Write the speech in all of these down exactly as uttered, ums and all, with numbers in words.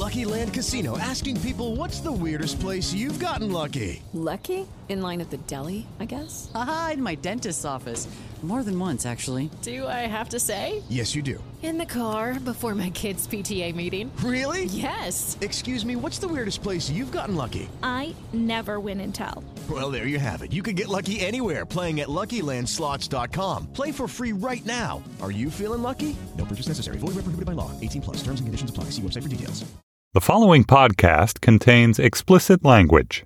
Lucky Land Casino, asking people, what's the weirdest place you've gotten lucky? Lucky? In line at the deli, I guess? Aha, in my dentist's office. More than once, actually. Do I have to say? Yes, you do. In the car before my kids' P T A meeting. Really? Yes. Excuse me, what's the weirdest place you've gotten lucky? I never win and tell. Well, there you have it. You can get lucky anywhere, playing at Lucky Land Slots dot com. Play for free right now. Are you feeling lucky? No purchase necessary. Void where prohibited by law. eighteen plus. Terms and conditions apply. See website for details. The following podcast contains explicit language.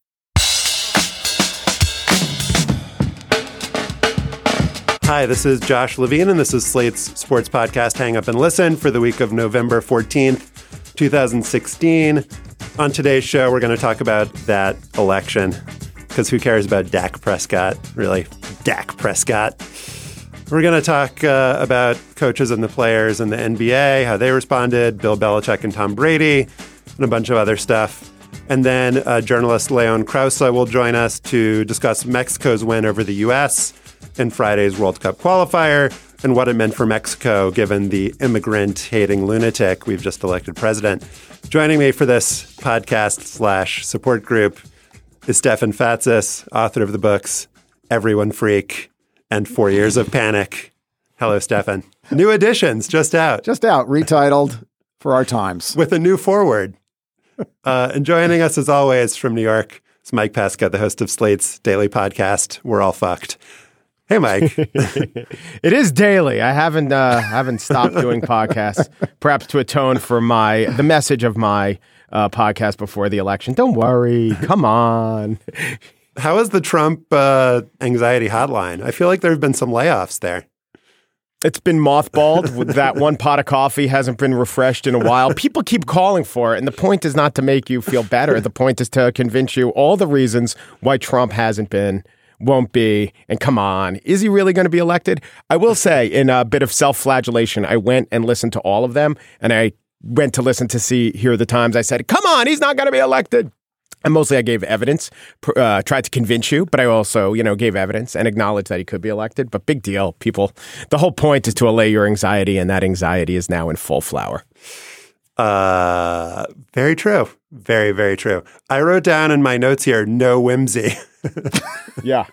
Hi, this is Josh Levine, and this is Slate's sports podcast, Hang Up and Listen, for the week of November fourteenth, twenty sixteen. On today's show, we're going to talk about that election, because who cares about Dak Prescott? Really, Dak Prescott. We're going to talk uh, about coaches and the players in the N B A, how they responded, Bill Belichick and Tom Brady, and a bunch of other stuff. And then uh, journalist Leon Krause will join us to discuss Mexico's win over the U S in Friday's World Cup qualifier and what it meant for Mexico, given the immigrant-hating lunatic we've just elected president. Joining me for this podcast slash support group is Stefan Fatsis, author of the books Everyone Freak and Four Years of Panic. Hello, Stefan. New editions just out. Just out, retitled for our times. With a new foreword. Uh, and joining us, as always, from New York is Mike Pesca, the host of Slate's daily podcast, We're All Fucked. Hey, Mike. It is daily. I haven't uh, haven't stopped doing podcasts, perhaps to atone for my the message of my uh, podcast before the election. Don't worry. Come on. How is the Trump uh, anxiety hotline? I feel like there have been some layoffs there. It's been mothballed. With that one pot of coffee hasn't been refreshed in a while. People keep calling for it, and the point is not to make you feel better. The point is to convince you all the reasons why Trump hasn't been, won't be, and come on, is he really going to be elected? I will say, in a bit of self-flagellation, I went and listened to all of them, and I went to listen to see, hear the times I said, come on, he's not going to be elected. And mostly I gave evidence, uh, tried to convince you, but I also, you know, gave evidence and acknowledged that he could be elected. But big deal, people. The whole point is to allay your anxiety, and that anxiety is now in full flower. Uh, very true. Very, very true. I wrote down in my notes here, no whimsy. Yeah.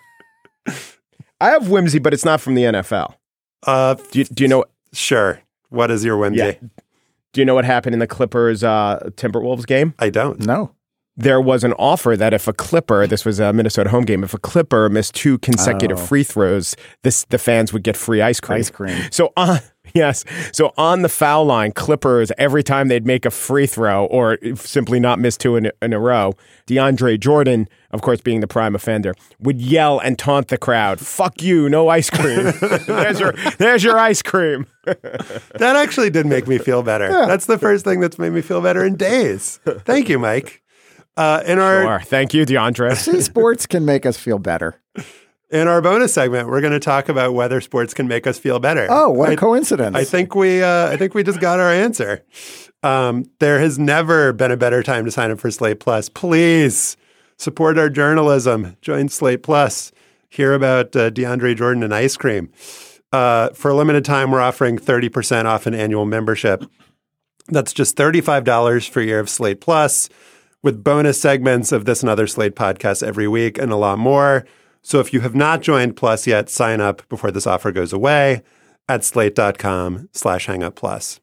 I have whimsy, but it's not from the N F L. Uh, do, you, do you know? Sure. What is your whimsy? Yeah. Do you know what happened in the Clippers uh, Timberwolves game? I don't. No. There was an offer that if a Clipper, this was a Minnesota home game, if a Clipper missed two consecutive oh. free throws, this the fans would get free ice cream. Ice cream. So on yes, so on the foul line, Clippers, every time they'd make a free throw or simply not miss two in, in a row, DeAndre Jordan, of course being the prime offender, would yell and taunt the crowd, "Fuck you, no ice cream." there's your there's your ice cream. That actually did make me feel better. Yeah. That's the first thing that's made me feel better in days. Thank you, Mike. Uh, in our sure. Thank you, DeAndre. See, sports can make us feel better. In our bonus segment, we're going to talk about whether sports can make us feel better. Oh, what a I, coincidence! I think we, uh, I think we just got our answer. Um, there has never been a better time to sign up for Slate Plus. Please support our journalism. Join Slate Plus. Hear about uh, DeAndre Jordan and ice cream. Uh, for a limited time, we're offering thirty percent off an annual membership. That's just thirty-five dollars for a year of Slate Plus, with bonus segments of this and other Slate podcasts every week and a lot more. So if you have not joined Plus yet, sign up before this offer goes away at slate.com slash hangup plus.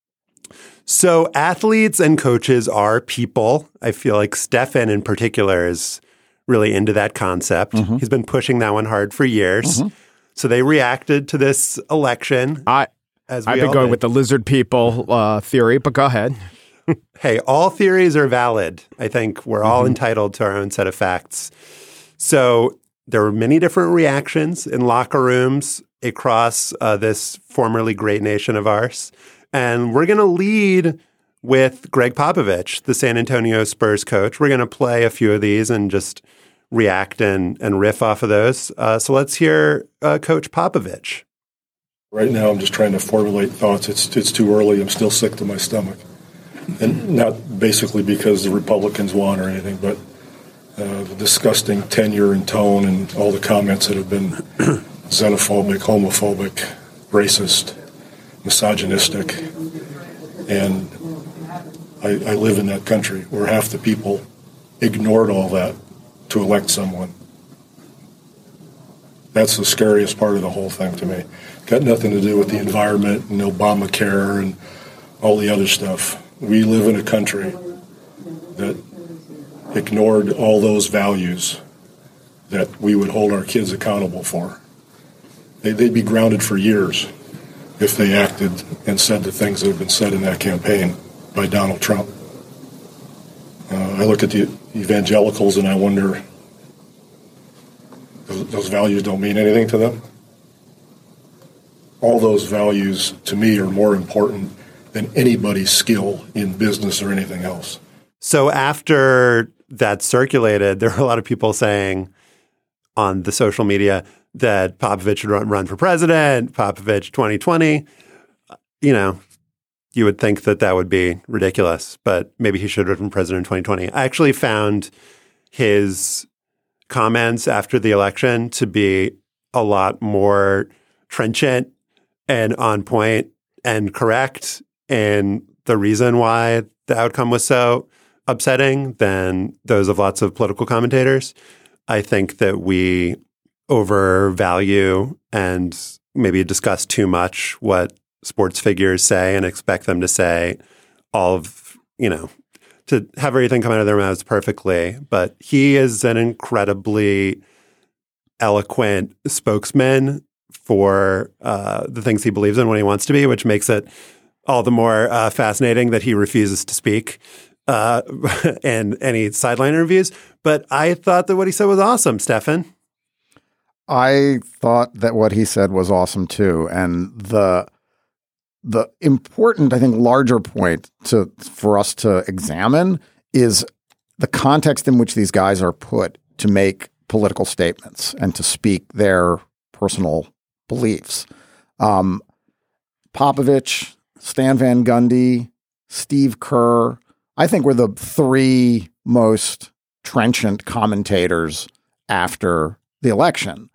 So athletes and coaches are people. I feel like Stefan in particular is really into that concept. Mm-hmm. He's been pushing that one hard for years. Mm-hmm. So they reacted to this election. I, as we I've been going did. with the lizard people uh, theory, but go ahead. Hey, all theories are valid. I think we're all mm-hmm. entitled to our own set of facts. So there were many different reactions in locker rooms across uh, this formerly great nation of ours. And we're going to lead with Greg Popovich, the San Antonio Spurs coach. We're going to play a few of these and just react and, and riff off of those. Uh, so let's hear uh, Coach Popovich. Right now, I'm just trying to formulate thoughts. It's it's too early. I'm still sick to my stomach. And not basically because the Republicans won or anything, but uh, the disgusting tenure and tone and all the comments that have been xenophobic, homophobic, racist, misogynistic. And I, I live in that country where half the people ignored all that to elect someone. That's the scariest part of the whole thing to me. Got nothing to do with the environment and Obamacare and all the other stuff. We live in a country that ignored all those values that we would hold our kids accountable for. They, they'd be grounded for years if they acted and said the things that have been said in that campaign by Donald Trump. Uh, I look at the evangelicals and I wonder, those, those values don't mean anything to them? All those values, to me, are more important than anybody's skill in business or anything else. So after that circulated, there were a lot of people saying on the social media that Popovich should run, run for president, Popovich twenty twenty. You know, you would think that that would be ridiculous, but maybe he should run for president in twenty twenty. I actually found his comments after the election to be a lot more trenchant and on point and correct, and the reason why the outcome was so upsetting than those of lots of political commentators. I think that we overvalue and maybe discuss too much what sports figures say and expect them to say all of, you know, to have everything come out of their mouths perfectly. But he is an incredibly eloquent spokesman for uh, the things he believes in when he wants to be, which makes it all the more uh, fascinating that he refuses to speak uh, in any sideline interviews. But I thought that what he said was awesome, Stefan. I thought that what he said was awesome too. And the the important, I think, larger point to for us to examine is the context in which these guys are put to make political statements and to speak their personal beliefs. Um, Popovich, Stan Van Gundy, Steve Kerr, I think were the three most trenchant commentators after the election.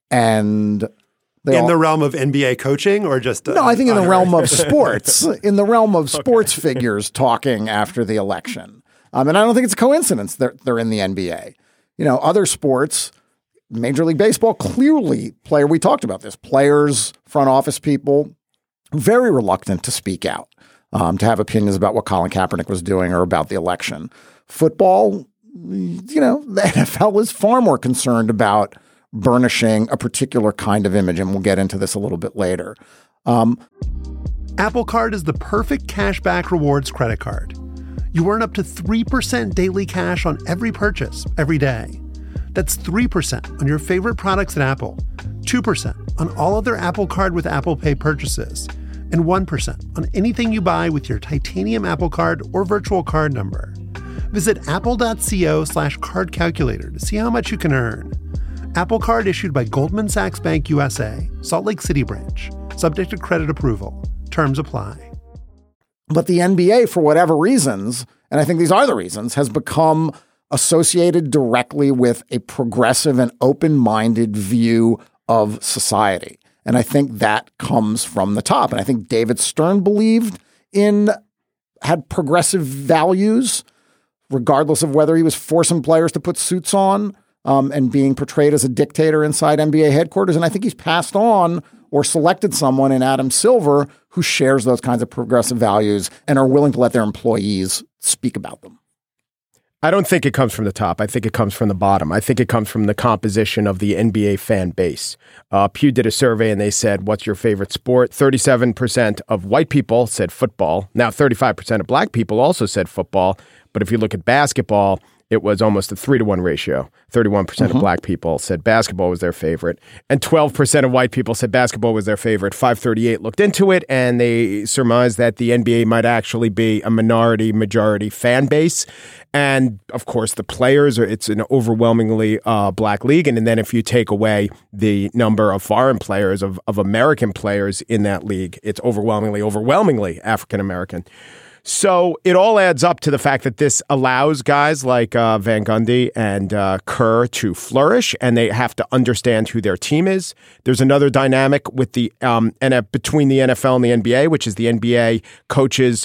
And they in all, the realm of N B A coaching or just uh, no, I think in the honor? realm of sports, in the realm of sports okay. figures talking after the election. Um, and I don't think it's a coincidence they're, they're in the N B A. You know, other sports, Major League Baseball, clearly player, we talked about this, players, front office people, very reluctant to speak out, um, to have opinions about what Colin Kaepernick was doing or about the election. Football, you know, the N F L was far more concerned about burnishing a particular kind of image, and we'll get into this a little bit later. Um, Apple Card is the perfect cashback rewards credit card. You earn up to three percent daily cash on every purchase every day. That's three percent on your favorite products at Apple, two percent on all other Apple Card with Apple Pay purchases, and one percent on anything you buy with your titanium Apple Card or virtual card number. Visit apple.co slash card calculator to see how much you can earn. Apple Card issued by Goldman Sachs Bank U S A, Salt Lake City branch. Subject to credit approval. Terms apply. But the N B A, for whatever reasons, and I think these are the reasons, has become associated directly with a progressive and open-minded view of society. And I think that comes from the top. And I think David Stern believed in, had progressive values, regardless of whether he was forcing players to put suits on um, and being portrayed as a dictator inside N B A headquarters. And I think he's passed on or selected someone in Adam Silver who shares those kinds of progressive values and are willing to let their employees speak about them. I don't think it comes from the top. I think it comes from the bottom. I think it comes from the composition of the N B A fan base. Uh, Pew did a survey and they said, what's your favorite sport? thirty-seven percent of white people said football. Now, thirty-five percent of black people also said football. But if you look at basketball, it was almost a three to one ratio. thirty-one percent mm-hmm. of black people said basketball was their favorite. And twelve percent of white people said basketball was their favorite. five thirty-eight looked into it and they surmised that the N B A might actually be a minority majority fan base. And of course, the players are, it's an overwhelmingly uh, black league. And, and then if you take away the number of foreign players, of, of American players in that league, it's overwhelmingly, overwhelmingly African-American. So it all adds up to the fact that this allows guys like uh, Van Gundy and uh, Kerr to flourish, and they have to understand who their team is. There's another dynamic with the um, N F between the N F L and the N B A, which is the N B A coaches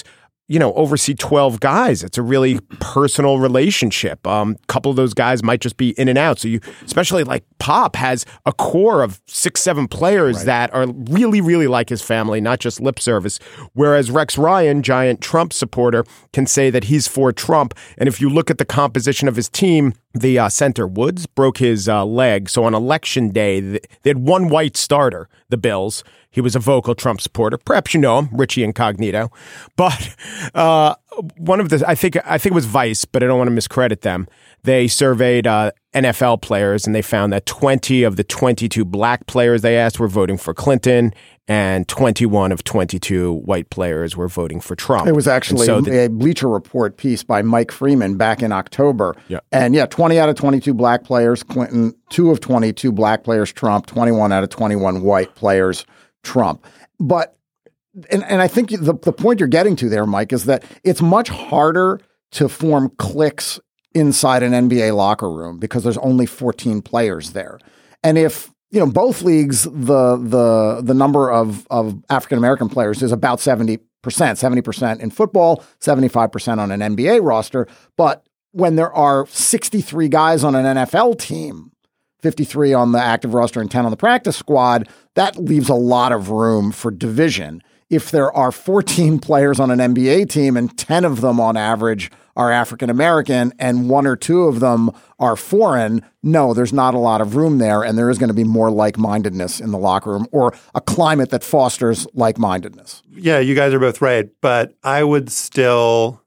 you know, oversee twelve guys. It's a really personal relationship. A um, couple of those guys might just be in and out. So you, especially like Pop has a core of six, seven players right. that are really, really like his family, not just lip service. Whereas Rex Ryan, giant Trump supporter, can say that he's for Trump. And if you look at the composition of his team, the uh, center Woods broke his uh, leg. So on election day, they had one white starter, the Bills. He was a vocal Trump supporter. Perhaps you know him, Richie Incognito. But uh, one of the, I think, I think it was Vice, but I don't want to miscredit them. They surveyed uh, N F L players, and they found that twenty of the twenty-two black players they asked were voting for Clinton, and twenty-one of twenty-two white players were voting for Trump. It was actually so the, a Bleacher Report piece by Mike Freeman back in October. Yeah. And yeah, twenty out of twenty-two black players, Clinton, two of twenty-two black players, Trump, twenty-one out of twenty-one white players, Trump. But, and, and I think the, the point you're getting to there, Mike, is that it's much harder to form cliques inside an N B A locker room because there's only fourteen players there. And if, you know, both leagues, the the the number of, of African-American players is about seventy percent, seventy percent in football, seventy-five percent on an N B A roster. But when there are sixty-three guys on an N F L team, fifty-three on the active roster and ten on the practice squad, that leaves a lot of room for division. If there are fourteen players on an N B A team and ten of them on average are African-American and one or two of them are foreign, no, there's not a lot of room there. And there is going to be more like-mindedness in the locker room, or a climate that fosters like-mindedness. Yeah, you guys are both right. But I would still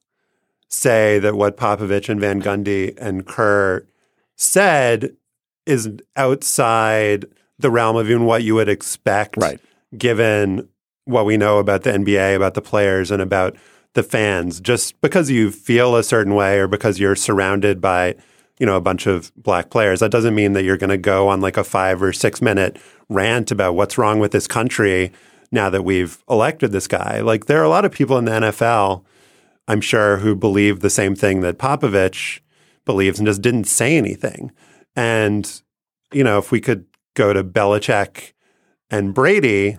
say that what Popovich and Van Gundy and Kerr said is outside the realm of even what you would expect, right, given what we know about the N B A, about the players, and about the fans. Just because you feel a certain way or because you're surrounded by, you know, a bunch of black players, that doesn't mean that you're going to go on like a five or six minute rant about what's wrong with this country now that we've elected this guy. Like, there are a lot of people in the N F L, I'm sure, who believe the same thing that Popovich believes and just didn't say anything. And, you know, if we could go to Belichick and Brady,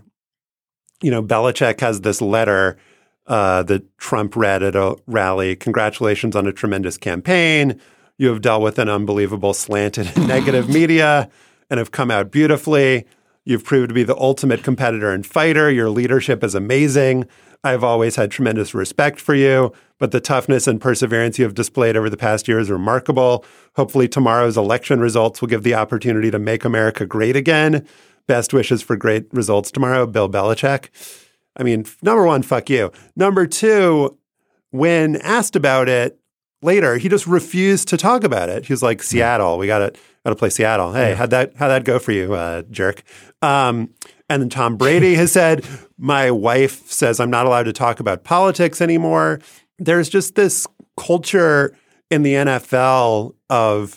you know, Belichick has this letter uh, that Trump read at a rally. Congratulations on a tremendous campaign. You have dealt with an unbelievable slanted and negative media and have come out beautifully. You've proved to be the ultimate competitor and fighter. Your leadership is amazing. I've always had tremendous respect for you, but the toughness and perseverance you have displayed over the past year is remarkable. Hopefully tomorrow's election results will give the opportunity to make America great again. Best wishes for great results tomorrow, Bill Belichick. I mean, number one, fuck you. Number two, when asked about it later, he just refused to talk about it. He was like, Seattle, we got to got to play Seattle. Hey, how'd that how'd that go for you, uh, jerk? Um, and then Tom Brady has said, my wife says I'm not allowed to talk about politics anymore. There's just this culture in the N F L of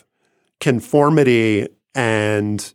conformity, and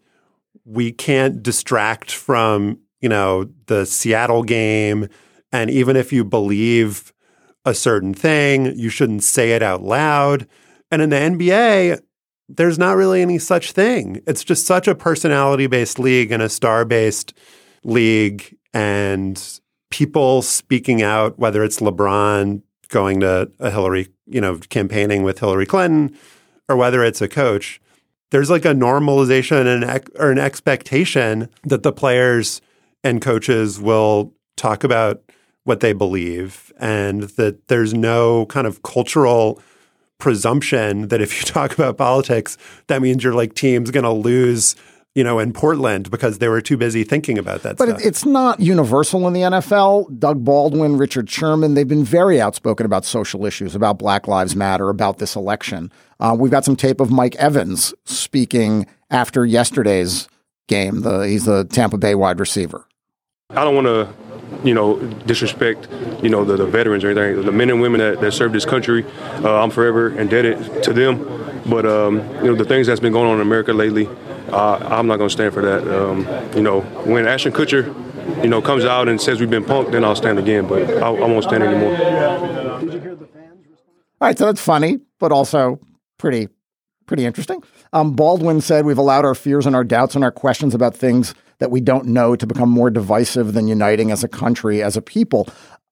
we can't distract from, you know, the Seattle game. And even if you believe a certain thing, you shouldn't say it out loud. And in the N B A, there's not really any such thing. It's just such a personality-based league and a star-based league, and people speaking out, whether it's LeBron going to a Hillary, you know, campaigning with Hillary Clinton, or whether it's a coach, there's like a normalization and an, or an expectation that the players and coaches will talk about what they believe, and that there's no kind of cultural presumption that if you talk about politics, that means your like team's going to lose, you know, in Portland because they were too busy thinking about that but stuff. But it's not universal in the N F L. Doug Baldwin, Richard Sherman, they've been very outspoken about social issues, about Black Lives Matter, about this election. Uh, we've got some tape of Mike Evans speaking after yesterday's game. The, he's the Tampa Bay wide receiver. I don't want to, you know, disrespect, you know, the, the veterans or anything. The men and women that, that serve this country, uh, I'm forever indebted to them. But, um, you know, the things that's been going on in America lately, uh, I'm not going to stand for that. Um, you know, when Ashton Kutcher, you know, comes out and says we've been punked, then I'll stand again. But I, I won't stand anymore. Did you hear the fans respond? All right, so that's funny, but also pretty, pretty interesting. Um, Baldwin said we've allowed our fears and our doubts and our questions about things that we don't know to become more divisive than uniting as a country, as a people.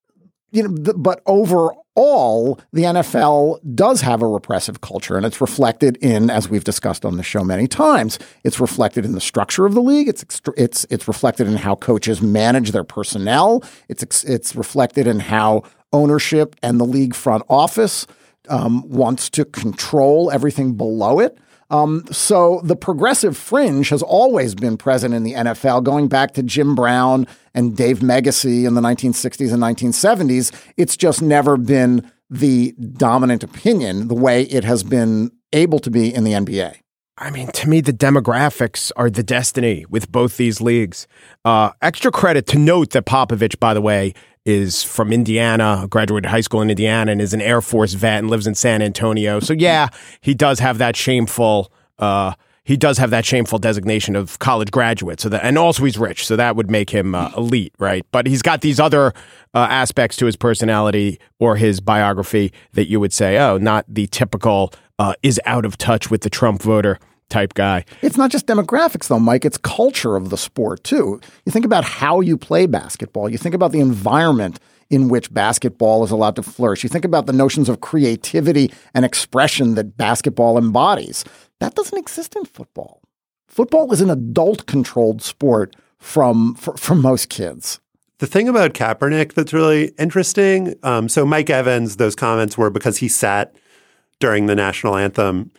you know, the, but overall, the N F L does have a repressive culture, and it's reflected in, as we've discussed on the show many times, it's reflected in the structure of the league. It's it's it's reflected in how coaches manage their personnel. It's it's reflected in how ownership and the league front office um, wants to control everything below it. Um, so the progressive fringe has always been present in the N F L, going back to Jim Brown and Dave Megacy in the nineteen sixties and nineteen seventies. It's just never been the dominant opinion the way it has been able to be in the N B A. I mean, to me, the demographics are the destiny with both these leagues. Uh, extra credit to note that Popovich, by the way, is from Indiana, graduated high school in Indiana, and is an Air Force vet and lives in San Antonio. So yeah, he does have that shameful, uh, he does have that shameful designation of college graduate. So that, and also he's rich, so that would make him uh, elite, right? But he's got these other uh, aspects to his personality or his biography that you would say, oh, not the typical uh, is out of touch with the Trump voter type guy. It's not just demographics, though, Mike. It's culture of the sport, too. You think about how you play basketball. You think about the environment in which basketball is allowed to flourish. You think about the notions of creativity and expression that basketball embodies. That doesn't exist in football. Football is an adult-controlled sport from for, for most kids. The thing about Kaepernick that's really interesting, um, so Mike Evans, those comments were because he sat during the national anthem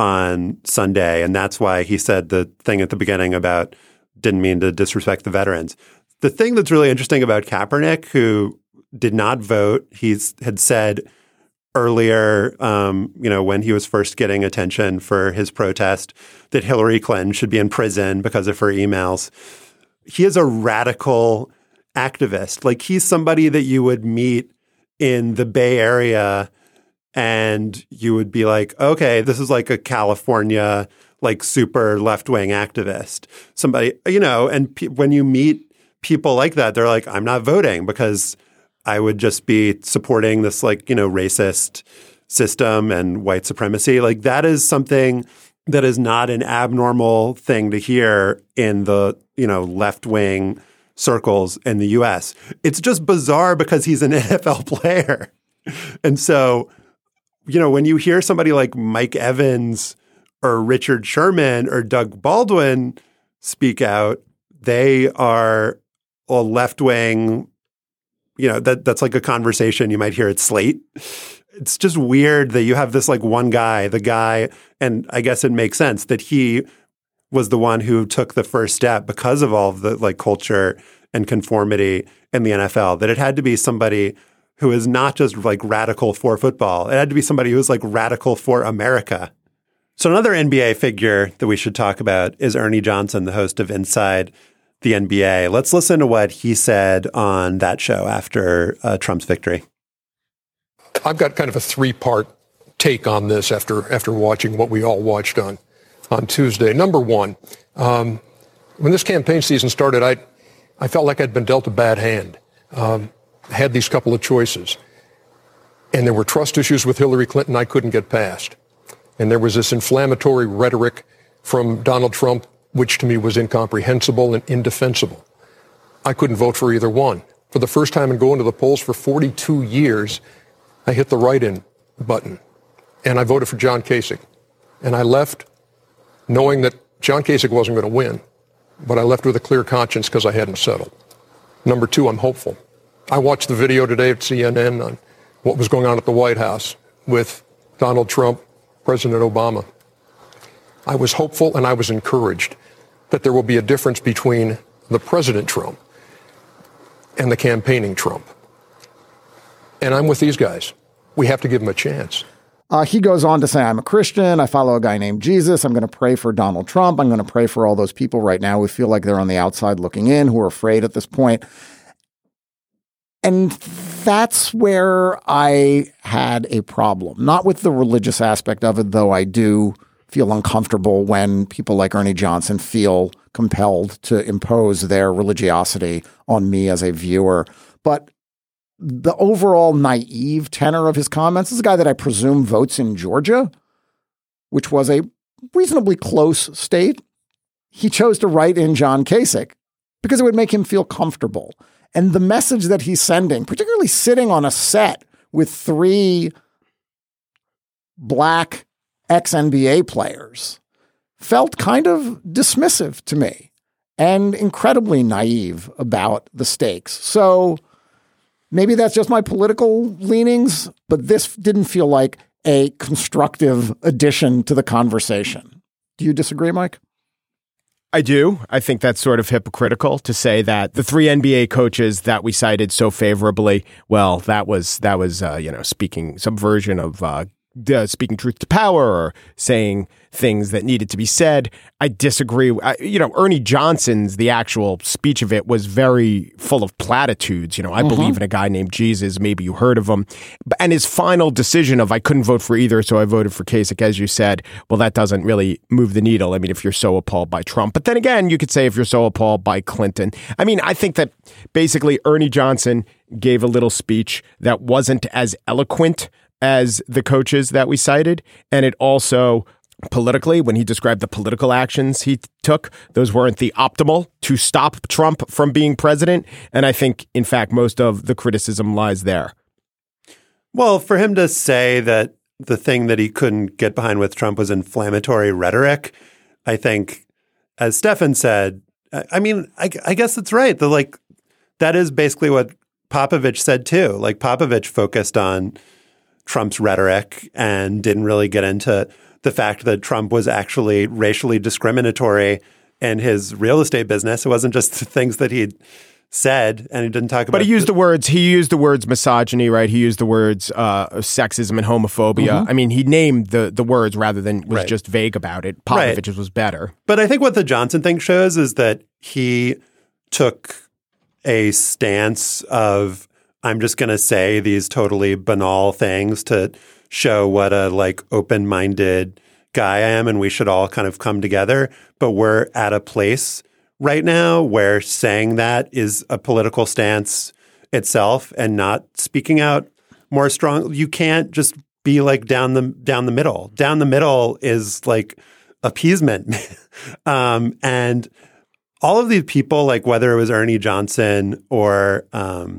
on Sunday, and that's why he said the thing at the beginning about didn't mean to disrespect the veterans. The thing that's really interesting about Kaepernick, who did not vote, he's had said earlier, um, you know, when he was first getting attention for his protest, that Hillary Clinton should be in prison because of her emails. He is a radical activist. Like, he's somebody that you would meet in the Bay Area and you would be like, okay, this is like a California, like super left-wing activist. Somebody, you know, and pe- when you meet people like that, they're like, I'm not voting because I would just be supporting this like, you know, racist system and white supremacy. Like, that is something that is not an abnormal thing to hear in the, you know, left-wing circles in the U S. It's just bizarre because he's an N F L player. And so, you know, when you hear somebody like Mike Evans or Richard Sherman or Doug Baldwin speak out, they are a left-wing, you know, that that's like a conversation you might hear at Slate. It's just weird that you have this like one guy, the guy, and I guess it makes sense that he was the one who took the first step because of all of the like culture and conformity in the N F L, that it had to be somebody who is not just like radical for football. It had to be somebody who was like radical for America. So another N B A figure that we should talk about is Ernie Johnson, the host of Inside the N B A. Let's listen to what he said on that show after uh, Trump's victory. I've got kind of a three-part take on this after after watching what we all watched on, on Tuesday. Number one, um, when this campaign season started, I I felt like I'd been dealt a bad hand. Um, had these couple of choices. And there were trust issues with Hillary Clinton I couldn't get past. And there was this inflammatory rhetoric from Donald Trump, which to me was incomprehensible and indefensible. I couldn't vote for either one. For the first time in going to the polls for forty-two years, I hit the write-in button. And I voted for John Kasich. And I left knowing that John Kasich wasn't going to win. But I left with a clear conscience because I hadn't settled. Number two, I'm hopeful. I watched the video today at C N N on what was going on at the White House with Donald Trump, President Obama. I was hopeful and I was encouraged that there will be a difference between the President Trump and the campaigning Trump. And I'm with these guys. We have to give them a chance. Uh, he goes on to say, I'm a Christian. I follow a guy named Jesus. I'm going to pray for Donald Trump. I'm going to pray for all those people right now who feel like they're on the outside looking in, who are afraid at this point. And that's where I had a problem, not with the religious aspect of it, though I do feel uncomfortable when people like Ernie Johnson feel compelled to impose their religiosity on me as a viewer. But the overall naive tenor of his comments is a guy that I presume votes in Georgia, which was a reasonably close state. He chose to write in John Kasich because it would make him feel comfortable. And the message that he's sending, particularly sitting on a set with three black ex-N B A players, felt kind of dismissive to me and incredibly naive about the stakes. So maybe that's just my political leanings, but this didn't feel like a constructive addition to the conversation. Do you disagree, Mike? I do. I think that's sort of hypocritical to say that the three N B A coaches that we cited so favorably, well, that was, that was uh, you know, speaking some version of uh, uh, speaking truth to power or saying things that needed to be said. I disagree. I, you know, Ernie Johnson's, the actual speech of it was very full of platitudes. You know, I mm-hmm. believe in a guy named Jesus. Maybe you heard of him. And his final decision of I couldn't vote for either, so I voted for Kasich, as you said, well, that doesn't really move the needle. I mean, if you're so appalled by Trump. But then again, you could say if you're so appalled by Clinton. I mean, I think that basically Ernie Johnson gave a little speech that wasn't as eloquent as the coaches that we cited. And it also politically, when he described the political actions he t- took, those weren't the optimal to stop Trump from being president. And I think, in fact, most of the criticism lies there. Well, for him to say that the thing that he couldn't get behind with Trump was inflammatory rhetoric, I think, as Stefan said, I mean, I, I guess it's right. The, like, that is basically what Popovich said, too. Like, Popovich focused on Trump's rhetoric and didn't really get into the fact that Trump was actually racially discriminatory in his real estate business. It wasn't just the things that he'd said, and he didn't talk about. But he used the words. He used the words misogyny, right? He used the words uh, sexism and homophobia. Mm-hmm. I mean, he named the the words rather than was right. just vague about it. Popovich's right. was better. But I think what the Johnson thing shows is that he took a stance of I'm just going to say these totally banal things to show what a like open-minded guy I am, and we should all kind of come together. But we're at a place right now where saying that is a political stance itself and not speaking out more strong. You can't just be like down the down the middle. Down the middle is like appeasement. um, and all of these people, like whether it was Ernie Johnson or um,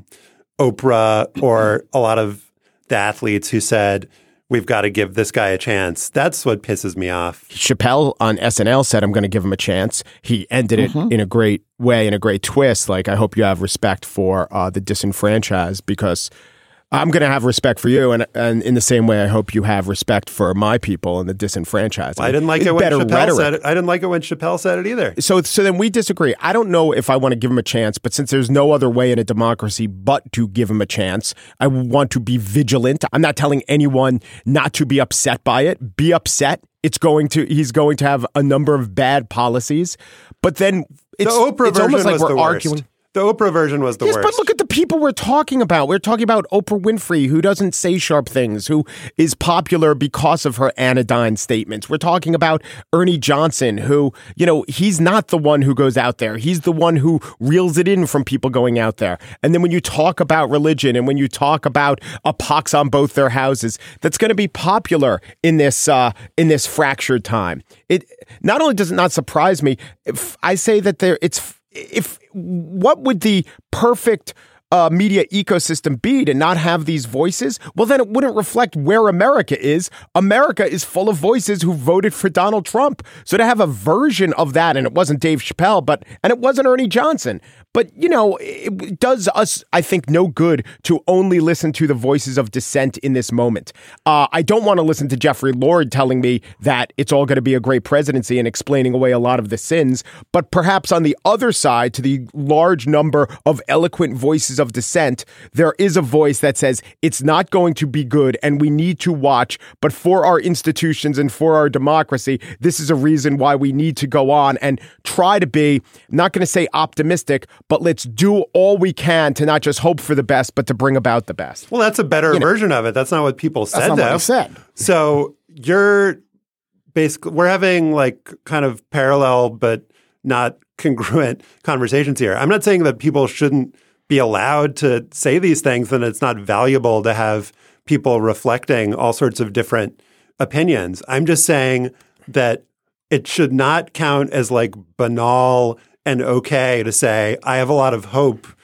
Oprah or a lot of the athletes who said, we've got to give this guy a chance. That's what pisses me off. Chappelle on S N L said, I'm going to give him a chance. He ended it mm-hmm. in a great way, in a great twist. Like, I hope you have respect for uh, the disenfranchised, because I'm going to have respect for you. And, and in the same way, I hope you have respect for my people and the disenfranchised. Well, I didn't like it when Chappelle rhetoric. said it. I didn't like it when Chappelle said it either. So, so then we disagree. I don't know if I want to give him a chance, but since there's no other way in a democracy but to give him a chance, I want to be vigilant. I'm not telling anyone not to be upset by it. Be upset. It's going to, he's going to have a number of bad policies, but then it's, the Oprah it's version almost like was we're the worst. arguing. The Oprah version was the yes, worst. But look at the people we're talking about. We're talking about Oprah Winfrey, who doesn't say sharp things, who is popular because of her anodyne statements. We're talking about Ernie Johnson, who, you know, he's not the one who goes out there. He's the one who reels it in from people going out there. And then when you talk about religion and when you talk about a pox on both their houses, that's going to be popular in this uh, in this fractured time. It not only does it not surprise me, if I say that there, it's if what would the perfect uh, media ecosystem be to not have these voices? Well, then it wouldn't reflect where America is. America is full of voices who voted for Donald Trump. So to have a version of that, and it wasn't Dave Chappelle, but and it wasn't Ernie Johnson. But, you know, it does us, I think, no good to only listen to the voices of dissent in this moment. Uh, I don't want to listen to Jeffrey Lord telling me that it's all going to be a great presidency and explaining away a lot of the sins. But perhaps on the other side, to the large number of eloquent voices of dissent, there is a voice that says it's not going to be good and we need to watch. But for our institutions and for our democracy, this is a reason why we need to go on and try to be, I'm not going to say optimistic, but let's do all we can to not just hope for the best, but to bring about the best. Well, that's a better you know, version of it. That's not what people said, that's not though. What he said. So you're basically, we're having like kind of parallel but not congruent conversations here. I'm not saying that people shouldn't be allowed to say these things, and it's not valuable to have people reflecting all sorts of different opinions. I'm just saying that it should not count as like banal and okay to say, I have a lot of hope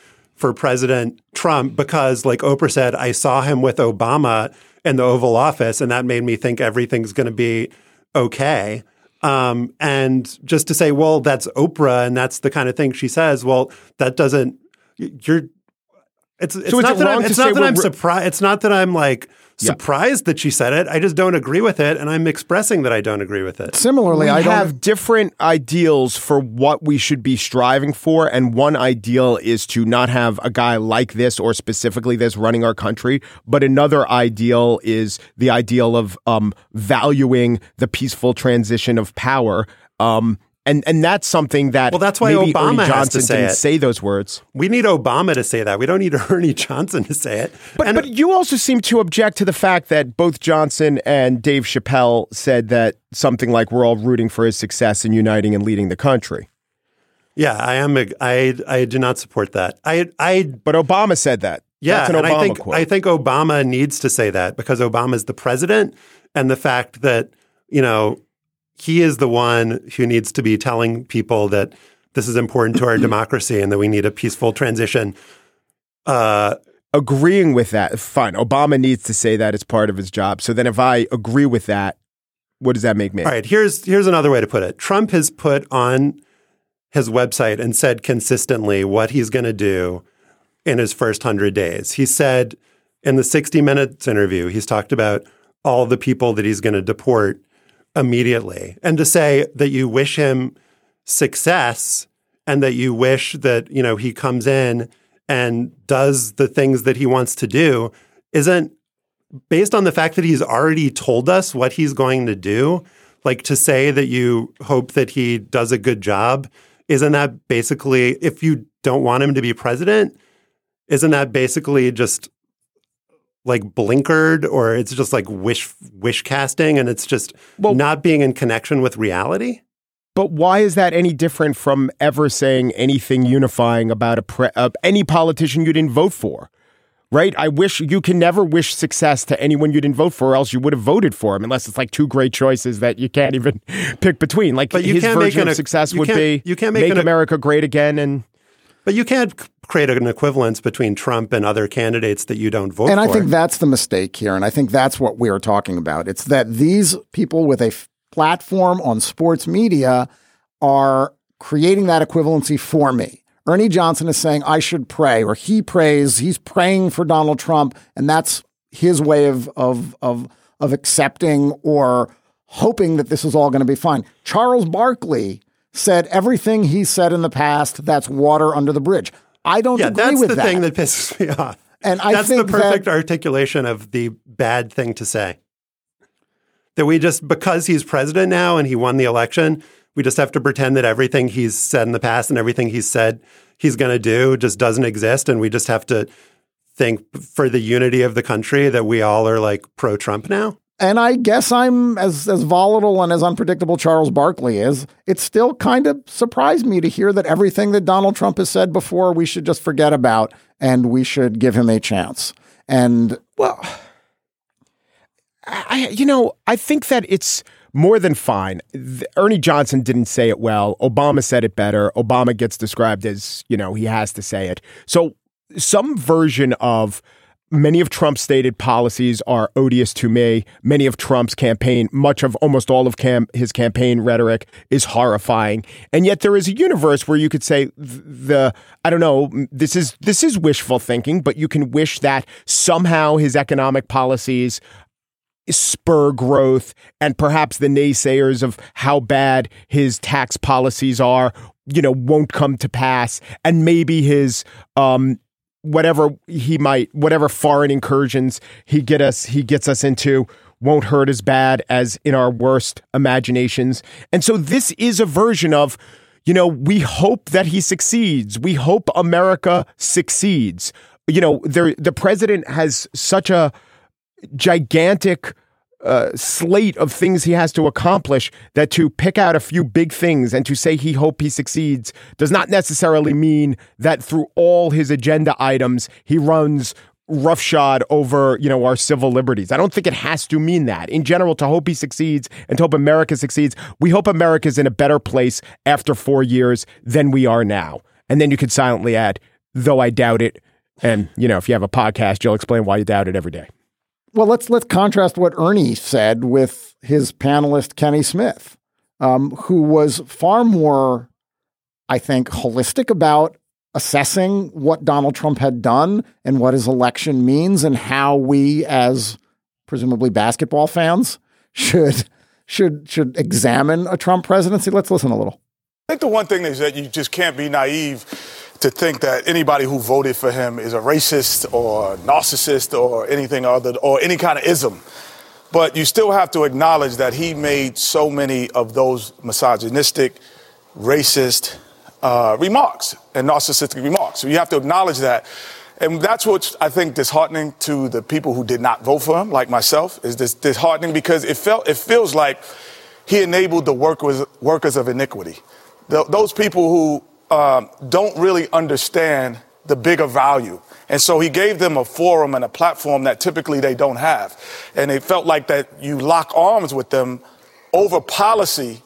for President Trump because, like Oprah said, I saw him with Obama in the Oval Office, and that made me think everything's going to be okay. Um, and just to say, well, that's Oprah, and that's the kind of thing she says. Well, that doesn't. You're. It's. It's so not it that I'm. wrong to It's say not that we're I'm re- surprised. It's not that I'm like Yeah. surprised that she said it. I just don't agree with it, and I'm expressing that I don't agree with it. Similarly, we I don't have different ideals for what we should be striving for, and one ideal is to not have a guy like this or specifically this running our country, but another ideal is the ideal of um, valuing the peaceful transition of power. Um, and and that's something that Well, that's why maybe Obama Ernie has to Johnson say didn't it. say those words. We need Obama to say that. We don't need Ernie Johnson to say it. But And- but you also seem to object to the fact that both Johnson and Dave Chappelle said that something like we're all rooting for his success in uniting and leading the country. Yeah, I am. a- I I do not support that. I I But Obama said that. yeah, That's an and Obama I think quote. I think Obama needs to say that because Obama's the president, and the fact that you know he is the one who needs to be telling people that this is important to our democracy and that we need a peaceful transition. Uh, Agreeing with that, fine. Obama needs to say that as part of his job. So then if I agree with that, what does that make me? All right, here's here's another way to put it. Trump has put on his website and said consistently what he's going to do in his first hundred days. He said in the sixty minutes interview, he's talked about all the people that he's going to deport immediately. And to say that you wish him success and that you wish that, you know, he comes in and does the things that he wants to do isn't based on the fact that he's already told us what he's going to do. Like to say that you hope that he does a good job, isn't that basically, if you don't want him to be president, isn't that basically just like blinkered, or it's just like wish wish casting, and it's just Well- not being in connection with reality? But why is that any different from ever saying anything unifying about a pre- uh, any politician you didn't vote for? Right? I wish you can never wish success to anyone you didn't vote for, or else you would have voted for him, unless it's like two great choices that you can't even pick between. Like But you his can't make version an- of success you would can't- be you can't make make an- America great again. And But you can't c- create an equivalence between Trump and other candidates that you don't vote and for. I think that's the mistake here. And I think that's what we are talking about. It's that these people with a f- platform on sports media are creating that equivalency for me. Ernie Johnson is saying I should pray, or he prays, he's praying for Donald Trump, and that's his way of of of of accepting or hoping that this is all going to be fine. Charles Barkley said everything he said in the past, that's water under the bridge. I don't yeah, agree that's with the that. thing that pisses me off. And I that's think the perfect that- articulation of the bad thing to say. That we just, because he's president now and he won the election, we just have to pretend that everything he's said in the past and everything he's said he's going to do just doesn't exist. And we just have to think for the unity of the country that we all are like pro-Trump now. And I guess I'm as as volatile and as unpredictable Charles Barkley is. It still kind of surprised me to hear that everything that Donald Trump has said before we should just forget about and we should give him a chance. And well, I, you know, I think that it's more than fine. The, Ernie Johnson didn't say it well. Obama said it better. Obama gets described as, you know, he has to say it. So some version of many of Trump's stated policies are odious to me. Many of Trump's campaign, much of almost all of cam- his campaign rhetoric is horrifying. And yet there is a universe where you could say the, I don't know, this is this is wishful thinking, but you can wish that somehow his economic policies spur growth, and perhaps the naysayers of how bad his tax policies are, you know, won't come to pass. And maybe his, um, whatever he might, whatever foreign incursions he get us, he gets us into won't hurt as bad as in our worst imaginations. And so this is a version of, you know, we hope that he succeeds. We hope America succeeds. You know, there, the president has such a gigantic uh, slate of things he has to accomplish that to pick out a few big things and to say he hope he succeeds does not necessarily mean that through all his agenda items he runs roughshod over, you know, our civil liberties. I don't think it has to mean that. In general, to hope he succeeds and to hope America succeeds, we hope America's in a better place after four years than we are now. And then you could silently add, though I doubt it. And, you know, if you have a podcast, you'll explain why you doubt it every day. Well, let's let's contrast what Ernie said with his panelist, Kenny Smith, um, who was far more, I think, holistic about assessing what Donald Trump had done and what his election means and how we, as presumably basketball fans, should should should examine a Trump presidency. Let's listen a little. I think the one thing is that you just can't be naive to think that anybody who voted for him is a racist or narcissist or anything other, or any kind of ism. But you still have to acknowledge that he made so many of those misogynistic, racist uh, remarks and narcissistic remarks. So you have to acknowledge that. And that's what's, I think, disheartening to the people who did not vote for him, like myself, is this disheartening because it felt, it feels like he enabled the workers, workers of iniquity. The, those people who um, don't really understand the bigger value. And so he gave them a forum and a platform that typically they don't have. And it felt like that you lock arms with them over policy,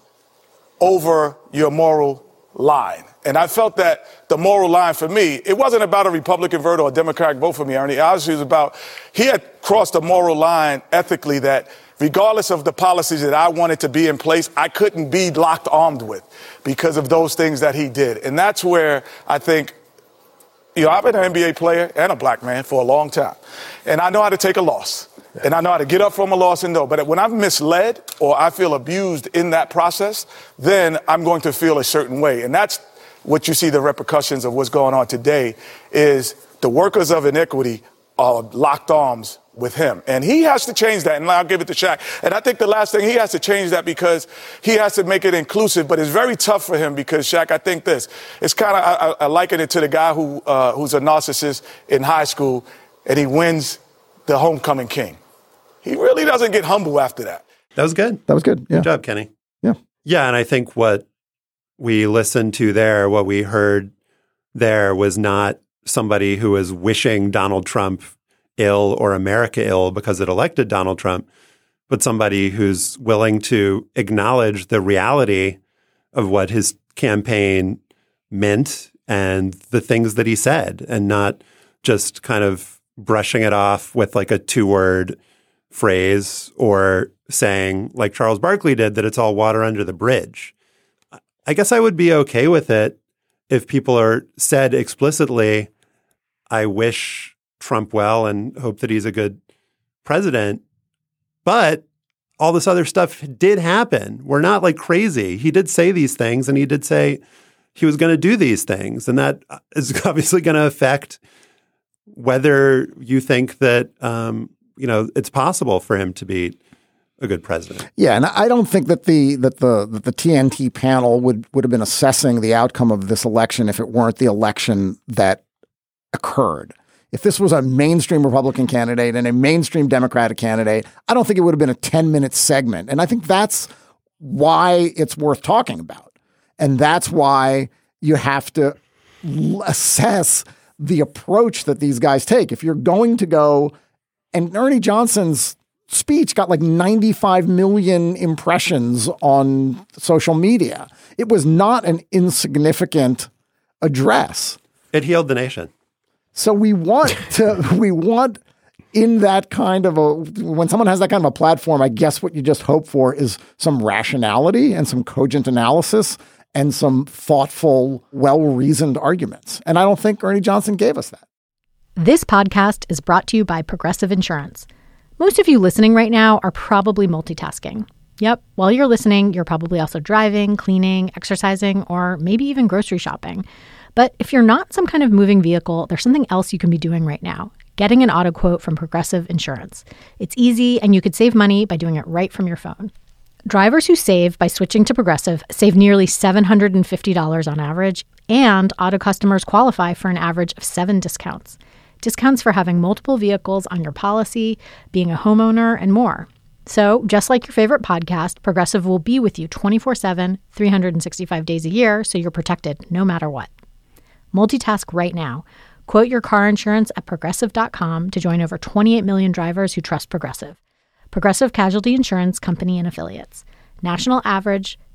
over your moral line. And I felt that the moral line for me, it wasn't about a Republican vote or a Democratic vote for me, Ernie. Obviously, it was about, he had crossed a moral line ethically that regardless of the policies that I wanted to be in place, I couldn't be locked armed with because of those things that he did. And that's where I think, you know, I've been an N B A player and a black man for a long time. And I know how to take a loss. And I know how to get up from a loss and know. But when I'm misled or I feel abused in that process, then I'm going to feel a certain way. And that's what you see the repercussions of what's going on today is the workers of iniquity are locked arms with him. And he has to change that. And I'll give it to Shaq. And I think the last thing, he has to change that because he has to make it inclusive. But it's very tough for him because, Shaq, I think this. It's kind of, I, I liken it to the guy who uh, who's a narcissist in high school and he wins the homecoming king. He really doesn't get humble after that. That was good. That was good. Yeah. Good job, Kenny. Yeah. Yeah, and I think what we listened to there, what we heard there was not somebody who was wishing Donald Trump ill or America ill because it elected Donald Trump, but somebody who's willing to acknowledge the reality of what his campaign meant and the things that he said and not just kind of brushing it off with like a two-word phrase or saying, like Charles Barkley did, that it's all water under the bridge. I guess I would be okay with it if people are said explicitly, I wish Trump well and hope that he's a good president. But all this other stuff did happen. We're not like crazy. He did say these things and he did say he was going to do these things. And that is obviously going to affect whether you think that, um, you know, it's possible for him to be a good president. Yeah, and I don't think that the that the that the T N T panel would would have been assessing the outcome of this election if it weren't the election that occurred. If this was a mainstream Republican candidate and a mainstream Democratic candidate, I don't think it would have been a ten-minute segment. And I think that's why it's worth talking about. And that's why you have to assess the approach that these guys take. If you're going to go, and Ernie Johnson's speech got like ninety-five million impressions on social media. It was not an insignificant address. It healed the nation. So we want to, we want in that kind of a, when someone has that kind of a platform, I guess what you just hope for is some rationality and some cogent analysis and some thoughtful, well-reasoned arguments. And I don't think Ernie Johnson gave us that. This podcast is brought to you by Progressive Insurance. Most of you listening right now are probably multitasking. Yep, while you're listening, you're probably also driving, cleaning, exercising, or maybe even grocery shopping. But if you're not some kind of moving vehicle, there's something else you can be doing right now. Getting an auto quote from Progressive Insurance. It's easy, and you could save money by doing it right from your phone. Drivers who save by switching to Progressive save nearly seven hundred fifty dollars on average, and auto customers qualify for an average of seven discounts. Discounts for having multiple vehicles on your policy, being a homeowner, and more. So, just like your favorite podcast, Progressive will be with you twenty-four seven, three hundred sixty-five days a year, so you're protected no matter what. Multitask right now. Quote your car insurance at Progressive dot com to join over twenty-eight million drivers who trust Progressive. Progressive Casualty Insurance Company and Affiliates. National average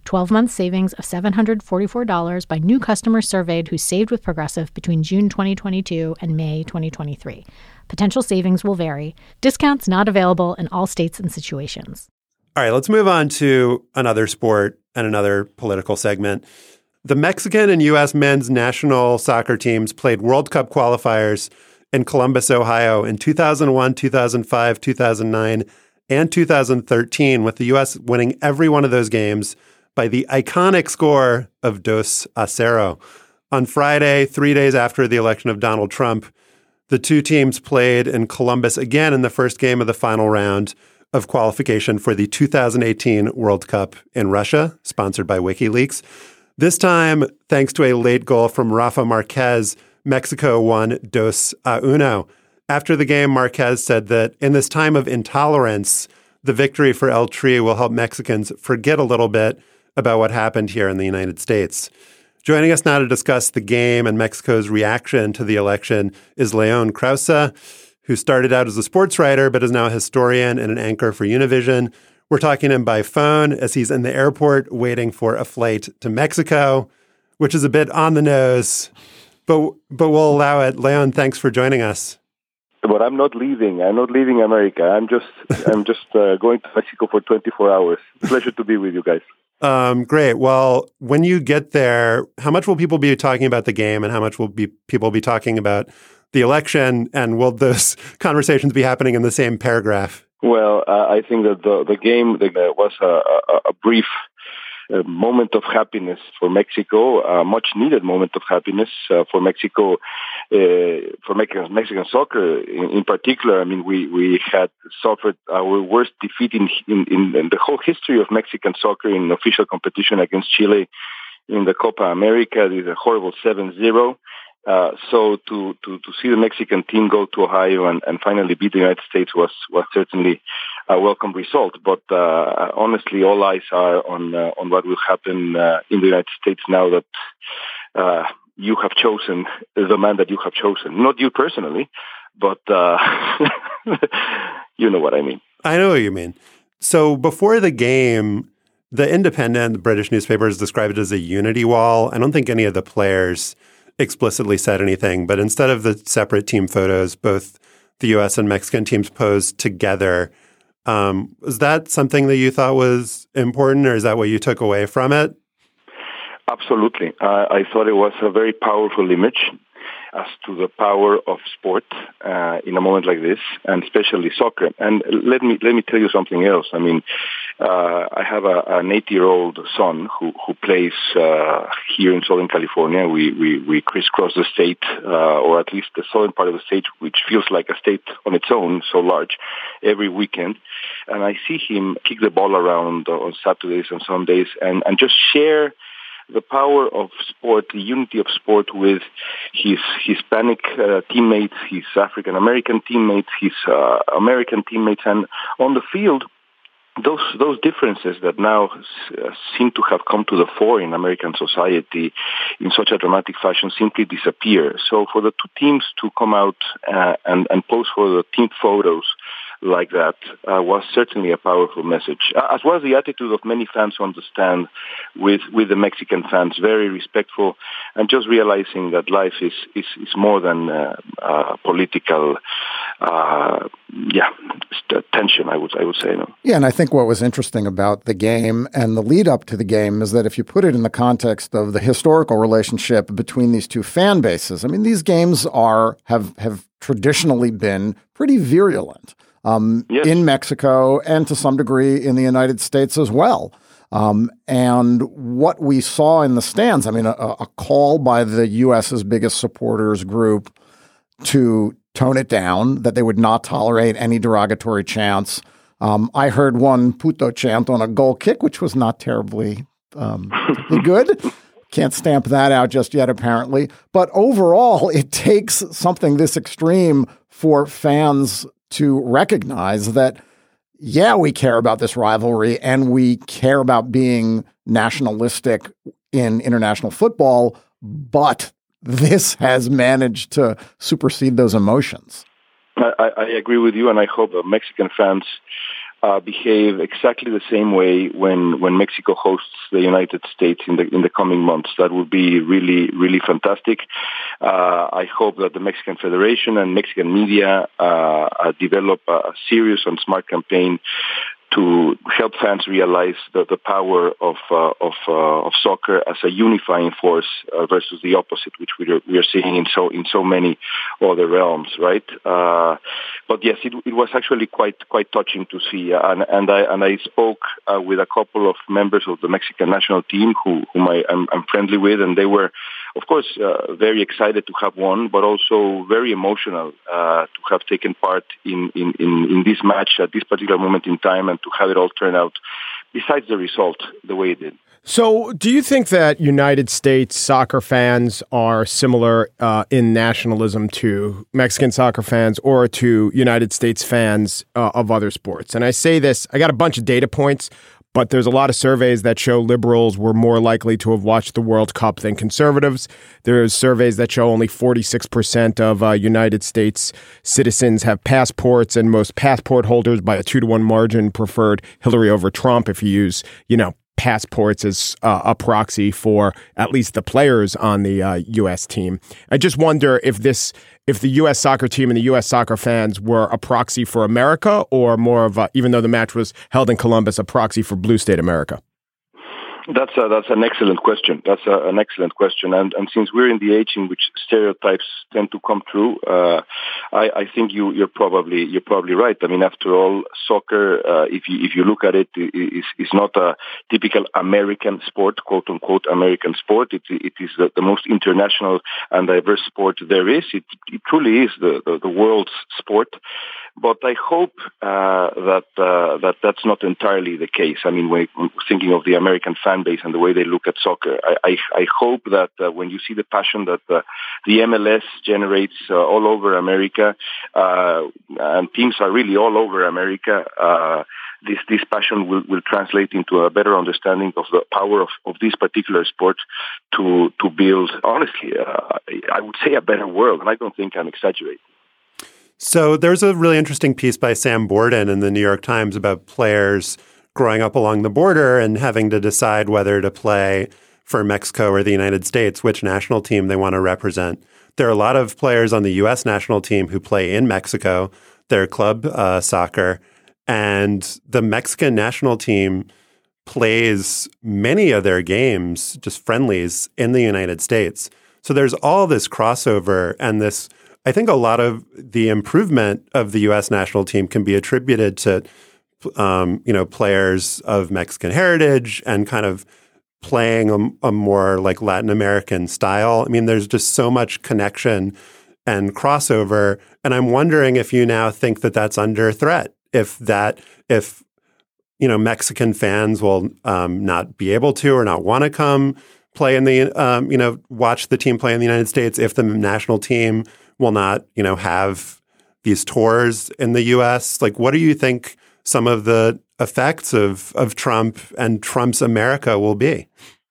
twelve-month savings of seven hundred forty-four dollars by new customers surveyed who saved with Progressive between June twenty twenty-two and May twenty twenty-three. Potential savings will vary. Discounts not available in all states and situations. All right, let's move on to another sport and another political segment. The Mexican and U S men's national soccer teams played World Cup qualifiers in Columbus, Ohio in two thousand one, two thousand five, two thousand nine, and two thousand thirteen, with the U S winning every one of those games by the iconic score of dos a cero. On Friday, three days after the election of Donald Trump, the two teams played in Columbus again in the first game of the final round of qualification for the two thousand eighteen World Cup in Russia, sponsored by WikiLeaks. This time, thanks to a late goal from Rafa Marquez, Mexico won dos a uno. After the game, Marquez said that in this time of intolerance, the victory for El Tri will help Mexicans forget a little bit about what happened here in the United States. Joining us now to discuss the game and Mexico's reaction to the election is Leon Krause, who started out as a sports writer but is now a historian and an anchor for Univision. We're talking to him by phone as he's in the airport waiting for a flight to Mexico, which is a bit on the nose, but but we'll allow it. Leon, thanks for joining us. But I'm not leaving. I'm not leaving America. I'm just I'm just uh, going to Mexico for twenty-four hours. Pleasure to be with you guys. Um, great. Well, when you get there, how much will people be talking about the game, and how much will be people be talking about the election? And will those conversations be happening in the same paragraph? Well, uh, I think that the the game the, was a, a, a brief uh, moment of happiness for Mexico, a much needed moment of happiness uh, for Mexico, uh, for Mexican, Mexican soccer in, in particular. I mean, we, we had suffered our worst defeat in, in, in the whole history of Mexican soccer in official competition against Chile in the Copa America. It is a horrible seven zero. Uh, so to, to, to see the Mexican team go to Ohio and, and finally beat the United States was, was certainly a welcome result. But uh, honestly, all eyes are on uh, on what will happen uh, in the United States now that uh, you have chosen the man that you have chosen. Not you personally, but uh, you know what I mean. I know what you mean. So before the game, the Independent, the British newspapers, described it as a unity wall. I don't think any of the players explicitly said anything, but instead of the separate team photos, both the U S and Mexican teams posed together. Um, was that something that you thought was important, or is that what you took away from it? Absolutely. Uh, I thought it was a very powerful image as to the power of sport uh, in a moment like this, and especially soccer. And let me let me tell you something else. I mean, uh, I have a, an eight-year-old son who who plays uh, here in Southern California. We we, we crisscross the state, uh, or at least the southern part of the state, which feels like a state on its own, so large, every weekend. And I see him kick the ball around on Saturdays and Sundays, and, and just share the power of sport, the unity of sport with his Hispanic uh, teammates, his African American teammates, his uh, American teammates, and on the field, those those differences that now uh, seem to have come to the fore in American society in such a dramatic fashion simply disappear. So for the two teams to come out uh, and, and pose for the team photos like that uh, was certainly a powerful message, uh, as well as the attitude of many fans who understand with, with the Mexican fans, very respectful, and just realizing that life is, is, is more than uh, uh, political uh, yeah, tension, I would, I would say. No? Yeah, and I think what was interesting about the game and the lead up to the game is that if you put it in the context of the historical relationship between these two fan bases, I mean, these games are have have traditionally been pretty virulent. Um, yes. In Mexico and to some degree in the United States as well. Um, and what we saw in the stands, I mean, a, a call by the U S's biggest supporters group to tone it down, that they would not tolerate any derogatory chants. Um, I heard one puto chant on a goal kick, which was not terribly um, good. Can't stamp that out just yet, apparently. But overall, it takes something this extreme for fans to recognize that, yeah, we care about this rivalry and we care about being nationalistic in international football, but this has managed to supersede those emotions. I, I agree with you, and I hope that Mexican fans uh, behave exactly the same way when, when Mexico hosts the United States in the in the coming months. That would be really, really fantastic. Uh, I hope that the Mexican Federation and Mexican media uh, uh, develop a serious and smart campaign to help fans realize the, the power of uh, of, uh, of soccer as a unifying force uh, versus the opposite, which we are, we are seeing in so in so many other realms, right? Uh, but yes, it, it was actually quite quite touching to see, and, and I and I spoke uh, with a couple of members of the Mexican national team who whom I, I'm, I'm friendly with, and they were, of course, uh, very excited to have won, but also very emotional uh, to have taken part in, in, in, in this match at this particular moment in time and to have it all turn out, besides the result, the way it did. So do you think that United States soccer fans are similar uh, in nationalism to Mexican soccer fans or to United States fans uh, of other sports? And I say this, I got a bunch of data points, but there's a lot of surveys that show liberals were more likely to have watched the World Cup than conservatives. There's surveys that show only forty-six percent of uh, United States citizens have passports, and most passport holders by a two to one margin preferred Hillary over Trump if you use, you know, passports as uh, a proxy for at least the players on the uh, U S team. I just wonder if this, if the U S soccer team and the U S soccer fans were a proxy for America, or more of a, even though the match was held in Columbus, a proxy for Blue State America. That's a, that's an excellent question. That's a, an excellent question. And and since we're in the age in which stereotypes tend to come true, uh, I, I think you, you're probably you're probably right. I mean, after all, soccer, uh, if you if you look at it, is is not a typical American sport, quote unquote American sport. It it is the, the most international and diverse sport there is. It it truly is the the, the world's sport. But I hope uh, that uh, that that's not entirely the case. I mean, when thinking of the American fan base and the way they look at soccer, I, I, I hope that uh, when you see the passion that uh, the M L S generates uh, all over America, uh, and teams are really all over America, uh, this this passion will, will translate into a better understanding of the power of, of this particular sport to to build, honestly, uh, I would say a better world. And I don't think I'm exaggerating. So there's a really interesting piece by Sam Borden in the New York Times about players growing up along the border and having to decide whether to play for Mexico or the United States, which national team they want to represent. There are a lot of players on the U S national team who play in Mexico, their club uh, soccer, and the Mexican national team plays many of their games, just friendlies, in the United States. So there's all this crossover, and this I think a lot of the improvement of the U S national team can be attributed to, um, you know, players of Mexican heritage and kind of playing a, a more like Latin American style. I mean, there's just so much connection and crossover. And I'm wondering if you now think that that's under threat, if that, if, you know, Mexican fans will um, not be able to or not want to come play in the, um, you know, watch the team play in the United States, if the national team will not, you know, have these tours in the U S. Like, what do you think some of the effects of, of Trump and Trump's America will be?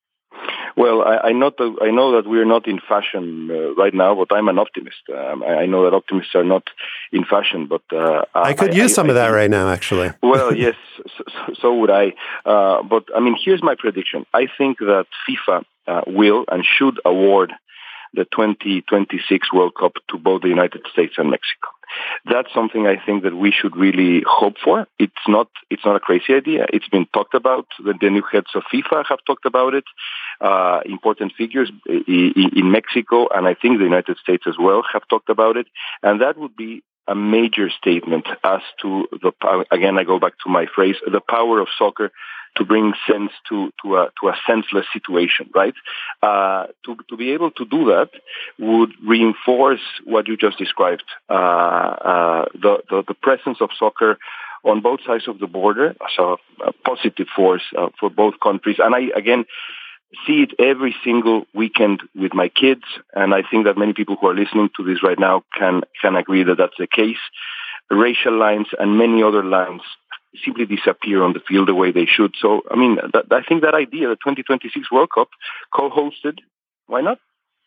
Well, I, I know that I know that we are not in fashion uh, right now, but I'm an optimist. Um, I, I know that optimists are not in fashion, but uh, I could I, use I, some I, of that right now, actually. Well, yes, so, so would I. Uh, but I mean, here's my prediction. I think that FIFA uh, will and should award the twenty twenty-six World Cup to both the United States and Mexico. That's something I think that we should really hope for. It's not it's not a crazy idea. It's been talked about. The, the new heads of FIFA have talked about it. Uh, important figures in, in Mexico, and I think the United States as well, have talked about it. And that would be a major statement as to the, again, I go back to my phrase, the power of soccer to bring sense to, to, a, to a senseless situation, right? Uh, to, to be able to do that would reinforce what you just described, uh, uh, the, the, the presence of soccer on both sides of the border, so a positive force uh, for both countries. And I, again, see it every single weekend with my kids, and I think that many people who are listening to this right now can, can agree that that's the case. Racial lines and many other lines simply disappear on the field the way they should. So, I mean, that, I think that idea, the twenty twenty-six World Cup, co-hosted, why not?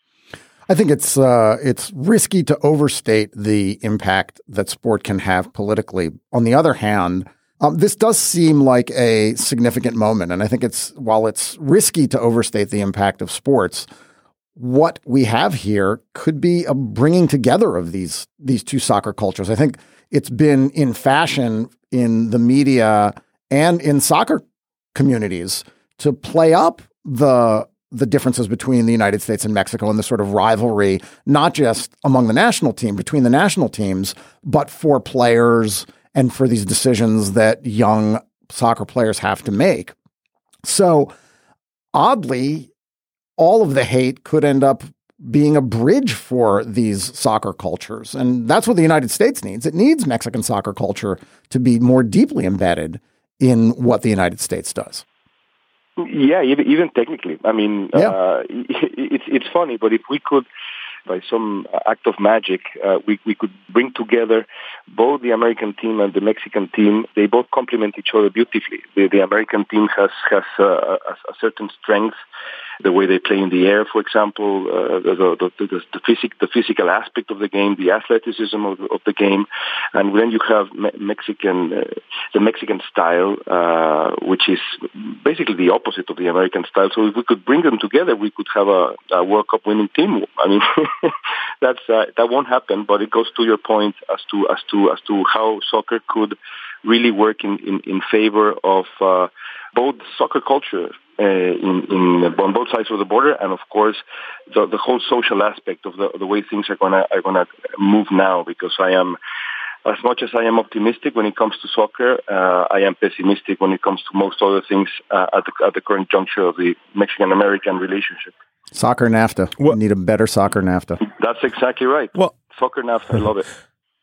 I think it's uh, it's risky to overstate the impact that sport can have politically. On the other hand, Um, this does seem like a significant moment. And I think it's, while it's risky to overstate the impact of sports, what we have here could be a bringing together of these, these two soccer cultures. I think it's been in fashion in the media and in soccer communities to play up the the differences between the United States and Mexico and the sort of rivalry, not just among the national team, between the national teams, but for players and for these decisions that young soccer players have to make. So oddly, all of the hate could end up being a bridge for these soccer cultures. And that's what the United States needs. It needs Mexican soccer culture to be more deeply embedded in what the United States does. Yeah, even, even technically. I mean, yeah. uh, it's it's funny, but if we could, by some act of magic, uh, we we could bring together both the American team and the Mexican team. They both complement each other beautifully. The, the American team has has uh, a, a certain strength, the way they play in the air, for example, uh, the, the, the, the, physic, the physical aspect of the game, the athleticism of, of the game, and then you have me- Mexican, uh, the Mexican style, uh, which is basically the opposite of the American style. So if we could bring them together, we could have a, a World Cup winning team. I mean, that's uh, that won't happen, but it goes to your point as to as to as to how soccer could really work in in, in favor of uh, both soccer culture. Uh, in, in on both sides of the border, and of course, the, the whole social aspect of the, the way things are gonna are gonna move now. Because I am, as much as I am optimistic when it comes to soccer, uh, I am pessimistic when it comes to most other things uh, at the at the current juncture of the Mexican-American relationship. Soccer NAFTA. We need a better soccer NAFTA. That's exactly right. Well, soccer NAFTA. I love it.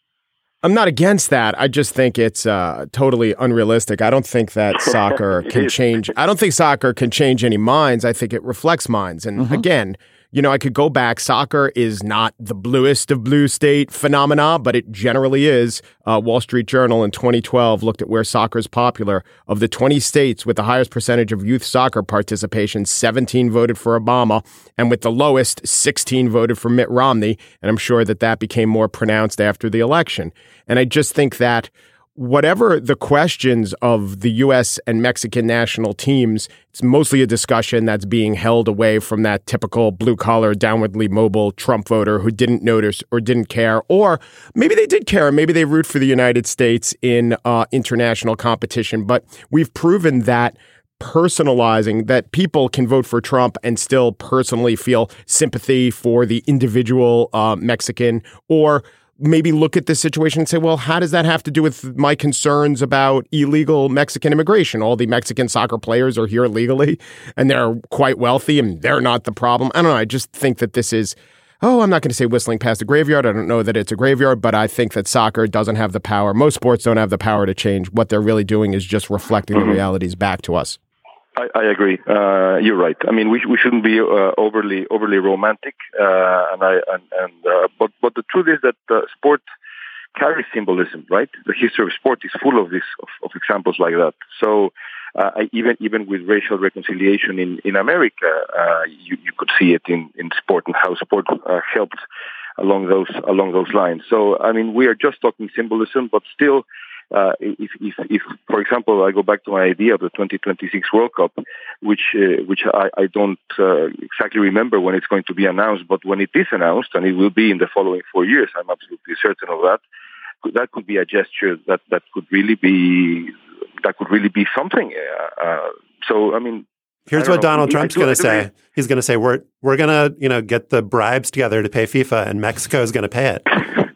I'm not against that. I just think it's uh, totally unrealistic. I don't think that soccer can change. I don't think soccer can change any minds. I think it reflects minds. And mm-hmm. again, you know, I could go back. Soccer is not the bluest of blue state phenomena, but it generally is. Uh, Wall Street Journal in twenty twelve looked at where soccer is popular. Of the twenty states with the highest percentage of youth soccer participation, seventeen voted for Obama, and with the lowest, sixteen voted for Mitt Romney. And I'm sure that that became more pronounced after the election. And I just think that whatever the questions of the U S and Mexican national teams, it's mostly a discussion that's being held away from that typical blue-collar, downwardly mobile Trump voter who didn't notice or didn't care. Or maybe they did care. Maybe they root for the United States in uh, international competition. But we've proven that personalizing, that people can vote for Trump and still personally feel sympathy for the individual uh, Mexican, or maybe look at this situation and say, well, how does that have to do with my concerns about illegal Mexican immigration? All the Mexican soccer players are here legally and they're quite wealthy and they're not the problem. I don't know. I just think that this is, oh, I'm not going to say whistling past a graveyard. I don't know that it's a graveyard, but I think that soccer doesn't have the power. Most sports don't have the power to change. What they're really doing is just reflecting mm-hmm. the realities back to us. I, I agree. Uh, you're right. I mean, we we shouldn't be uh, overly overly romantic. Uh, and I and, and uh, but but the truth is that uh, sport carries symbolism, right? The history of sport is full of this of, of examples like that. So uh, I, even even with racial reconciliation in in America, uh, you you could see it in, in sport and how sport uh, helped along those along those lines. So I mean, we are just talking symbolism, but still. Uh, if, if, if, for example, I go back to my idea of the twenty twenty-six World Cup, which uh, which I, I don't uh, exactly remember when it's going to be announced, but when it is announced, and it will be in the following four years, I'm absolutely certain of that. That could be a gesture that, that could really be that could really be something. Uh, uh, so, I mean, here's I what know. Donald Trump's going to say. Agree. He's going to say we're we're going to you know get the bribes together to pay FIFA, and Mexico is going to pay it.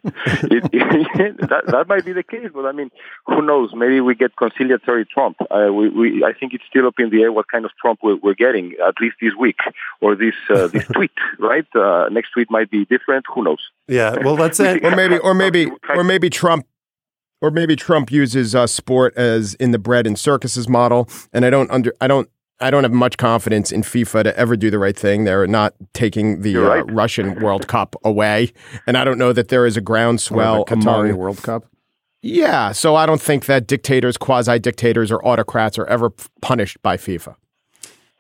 it, it, that, that might be the case, but I mean, who knows? Maybe we get conciliatory Trump. Uh, we, we, I think it's still up in the air what kind of Trump we're, we're getting, at least this week, or this uh, this tweet, right? Uh, next tweet might be different. Who knows? Yeah, well, that's it. Or maybe, or maybe, or maybe Trump, or maybe Trump uses uh, sport as in the bread and circuses model, and I don't under, I don't. I don't have much confidence in FIFA to ever do the right thing. They're not taking the right. uh, Russian World Cup away. And I don't know that there is a groundswell or the Qatari among... World Cup. Yeah. So I don't think that dictators, quasi-dictators, or autocrats are ever punished by FIFA.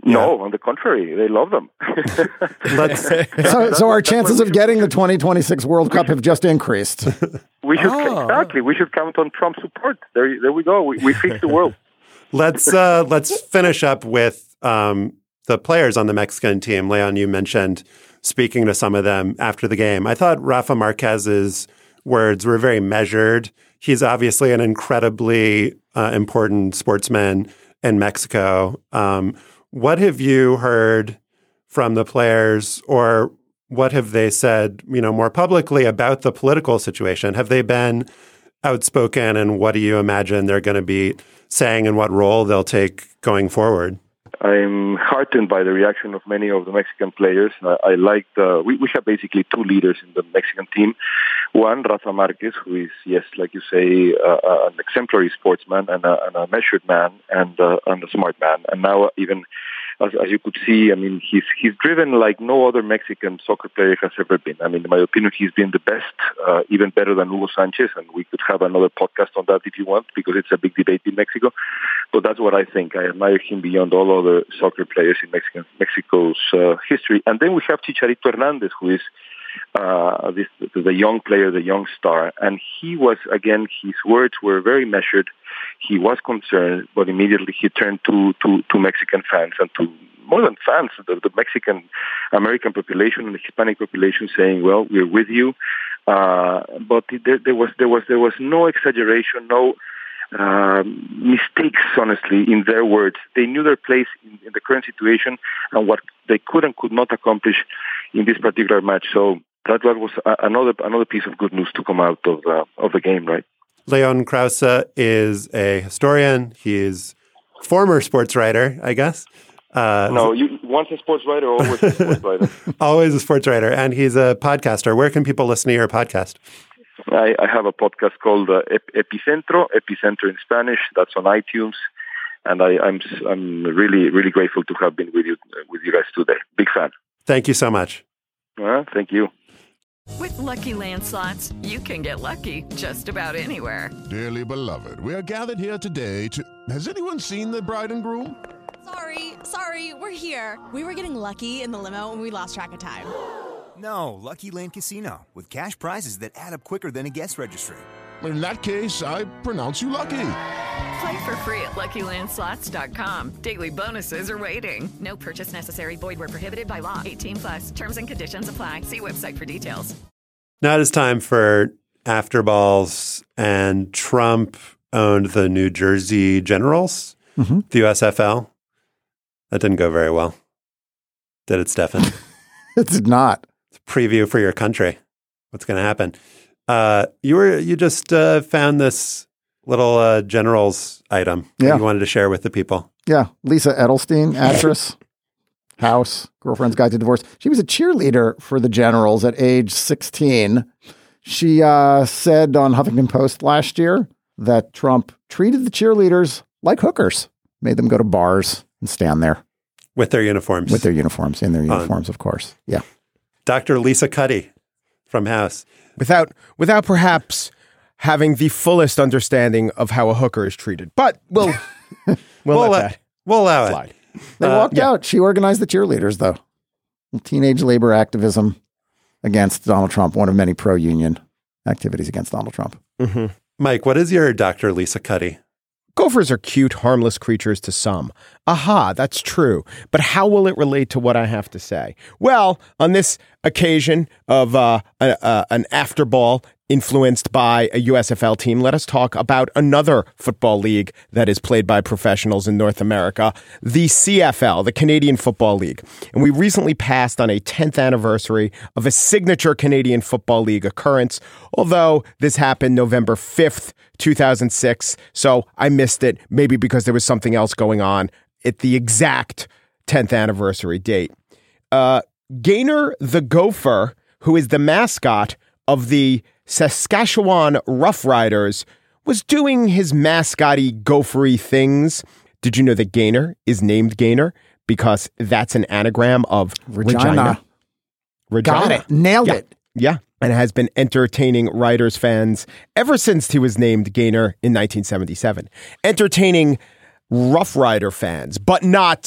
No, on the contrary, they love them. Let's, so, so our chances of getting the twenty twenty-six World Cup have just increased. We should Oh. exactly. We should count on Trump support. There, there we go. We, we fixed the world. let's uh, let's finish up with um, the players on the Mexican team. Leon, you mentioned speaking to some of them after the game. I thought Rafa Marquez's words were very measured. He's obviously an incredibly uh, important sportsman in Mexico. Um, what have you heard from the players, or what have they said, you know, more publicly about the political situation? Have they been outspoken, and what do you imagine they're going to be saying and what role they'll take going forward? I'm heartened by the reaction of many of the Mexican players. I, I like the, we, we have basically two leaders in the Mexican team. One, Rafa Marquez, who is, yes, like you say, uh, uh, an exemplary sportsman and a, and a measured man and, uh, and a smart man. And now even, as, as you could see, I mean, he's he's driven like no other Mexican soccer player has ever been. I mean, in my opinion, he's been the best, uh, even better than Hugo Sanchez, and we could have another podcast on that if you want, because it's a big debate in Mexico. But that's what I think. I admire him beyond all other soccer players in Mexican, Mexico's uh, history. And then we have Chicharito Hernandez, who is uh, this, the young player, the young star. And he was, again, his words were very measured. He was concerned, but immediately he turned to, to, to Mexican fans and to more than fans, the, the Mexican American population and the Hispanic population, saying, "Well, we're with you." Uh, but there, there was there was there was no exaggeration, no um, mistakes. Honestly, in their words, they knew their place in, in the current situation and what they could and could not accomplish in this particular match. So that, that was another another piece of good news to come out of uh, of the game, right? Leon Krause is a historian. He is former sports writer, I guess. Uh, no, you, once a sports writer, always a sports writer. Always a sports writer. And he's a podcaster. Where can people listen to your podcast? I, I have a podcast called uh, Epicentro, Epicentro in Spanish. That's on iTunes. And I, I'm I'm really, really grateful to have been with you with you guys today. Big fan. Thank you so much. Uh, thank you. With Lucky Land Slots, you can get lucky just about anywhere. Dearly beloved, we are gathered here today to... Has anyone seen the bride and groom? Sorry, sorry, we're here. We were getting lucky in the limo and we lost track of time. No, Lucky Land Casino, with cash prizes that add up quicker than a guest registry. In that case, I pronounce you lucky. Play for free at Lucky Land Slots dot com. Daily bonuses are waiting. No purchase necessary. Void where prohibited by law. eighteen plus. Terms and conditions apply. See website for details. Now it is time for After Balls, and Trump owned the New Jersey Generals, mm-hmm. the U S F L. That didn't go very well. Did it, Stefan? It did not. It's a preview for your country. What's going to happen? Uh, you were you just uh, found this little uh, Generals item that yeah. you wanted to share with the people. Yeah. Lisa Edelstein, actress, House, Girlfriend's Guide to Divorce. She was a cheerleader for the Generals at age sixteen. She uh, said on Huffington Post last year that Trump treated the cheerleaders like hookers, made them go to bars and stand there. With their uniforms. With their uniforms, in their uniforms, of course. Yeah. Doctor Lisa Cuddy from House. Without, without perhaps having the fullest understanding of how a hooker is treated. But we'll, we'll, we'll let that We'll allow slide. it. They Uh, walked yeah. out. She organized the cheerleaders, though. Teenage labor activism against Donald Trump, one of many pro-union activities against Donald Trump. Mm-hmm. Mike, what is your Doctor Lisa Cuddy? Gophers are cute, harmless creatures to some. Aha, that's true. But how will it relate to what I have to say? Well, on this occasion of uh, a, a, an after ball influenced by a U S F L team, let us talk about another football league that is played by professionals in North America, the C F L, the Canadian Football League. And we recently passed on a tenth anniversary of a signature Canadian Football League occurrence, although this happened November fifth, two thousand six, so I missed it, maybe because there was something else going on at the exact tenth anniversary date. Uh, Gaynor the Gopher, who is the mascot of the Saskatchewan Roughriders, was doing his mascot-y gopher-y things. Did you know that Gaynor is named Gaynor because that's an anagram of Regina. Regina? Regina. Got it. Nailed Yeah. it. Yeah. And has been entertaining Riders fans ever since he was named Gaynor in nineteen seventy-seven. Entertaining Rough Rider fans, but not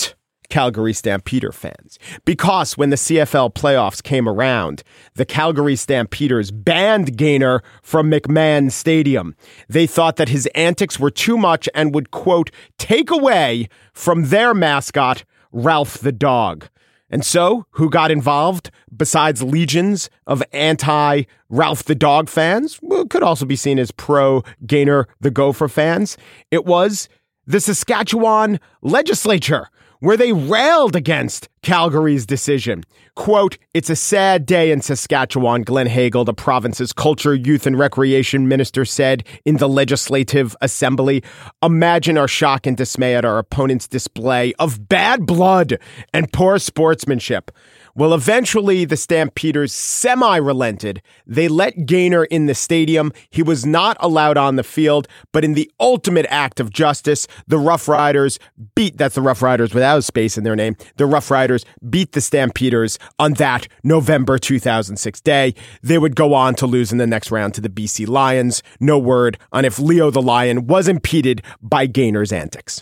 Calgary Stampeder fans. Because when the C F L playoffs came around, the Calgary Stampeders banned Gaynor from McMahon Stadium. They thought that his antics were too much and would, quote, take away from their mascot, Ralph the dog. And so, who got involved besides legions of anti-Ralph the Dog fans? Well, could also be seen as pro-Gaynor the Gopher fans. It was the Saskatchewan legislature, where they railed against Calgary's decision. Quote, it's a sad day in Saskatchewan, Glenn Hagel, the province's culture, youth, and recreation minister, said in the Legislative Assembly. Imagine our shock and dismay at our opponent's display of bad blood and poor sportsmanship. Well, eventually the Stampeders semi-relented. They let Gaynor in the stadium. He was not allowed on the field, but in the ultimate act of justice, the Rough Riders beat, that's the Rough Riders without a space in their name, the Rough Riders beat the Stampeders on that November two thousand six day. They would go on to lose in the next round to the B C Lions. No word on if Leo the Lion was impeded by Gaynor's antics.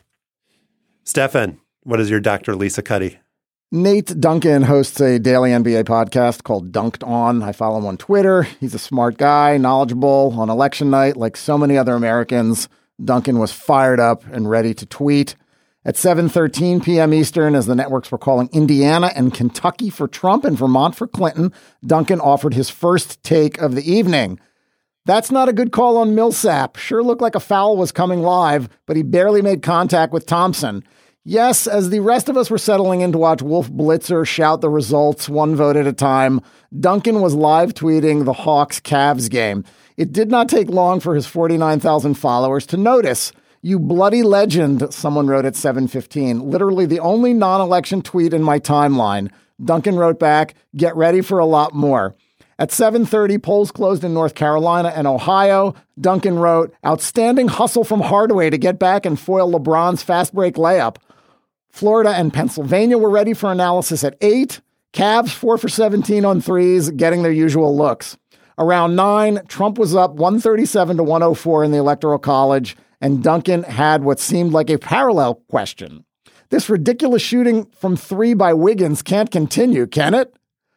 Stefan, what is your Doctor Lisa Cuddy? Nate Duncan hosts a daily N B A podcast called Dunked On. I follow him on Twitter. He's a smart guy, knowledgeable. On election night, like so many other Americans, Duncan was fired up and ready to tweet. At seven thirteen p.m. Eastern, as the networks were calling Indiana and Kentucky for Trump and Vermont for Clinton, Duncan offered his first take of the evening. That's not a good call on Millsap. Sure looked like a foul was coming live, but he barely made contact with Thompson. Yes, as the rest of us were settling in to watch Wolf Blitzer shout the results one vote at a time, Duncan was live tweeting the Hawks-Cavs game. It did not take long for his forty-nine thousand followers to notice. You bloody legend, someone wrote at seven fifteen. Literally the only non-election tweet in my timeline. Duncan wrote back, get ready for a lot more. At seven thirty, polls closed in North Carolina and Ohio. Duncan wrote, outstanding hustle from Hardaway to get back and foil LeBron's fast break layup. Florida and Pennsylvania were ready for analysis at eight. Cavs four for seventeen on threes, getting their usual looks. Around nine, Trump was up one thirty-seven to one oh four in the Electoral College, and Duncan had what seemed like a parallel question. This ridiculous shooting from three by Wiggins can't continue, can it?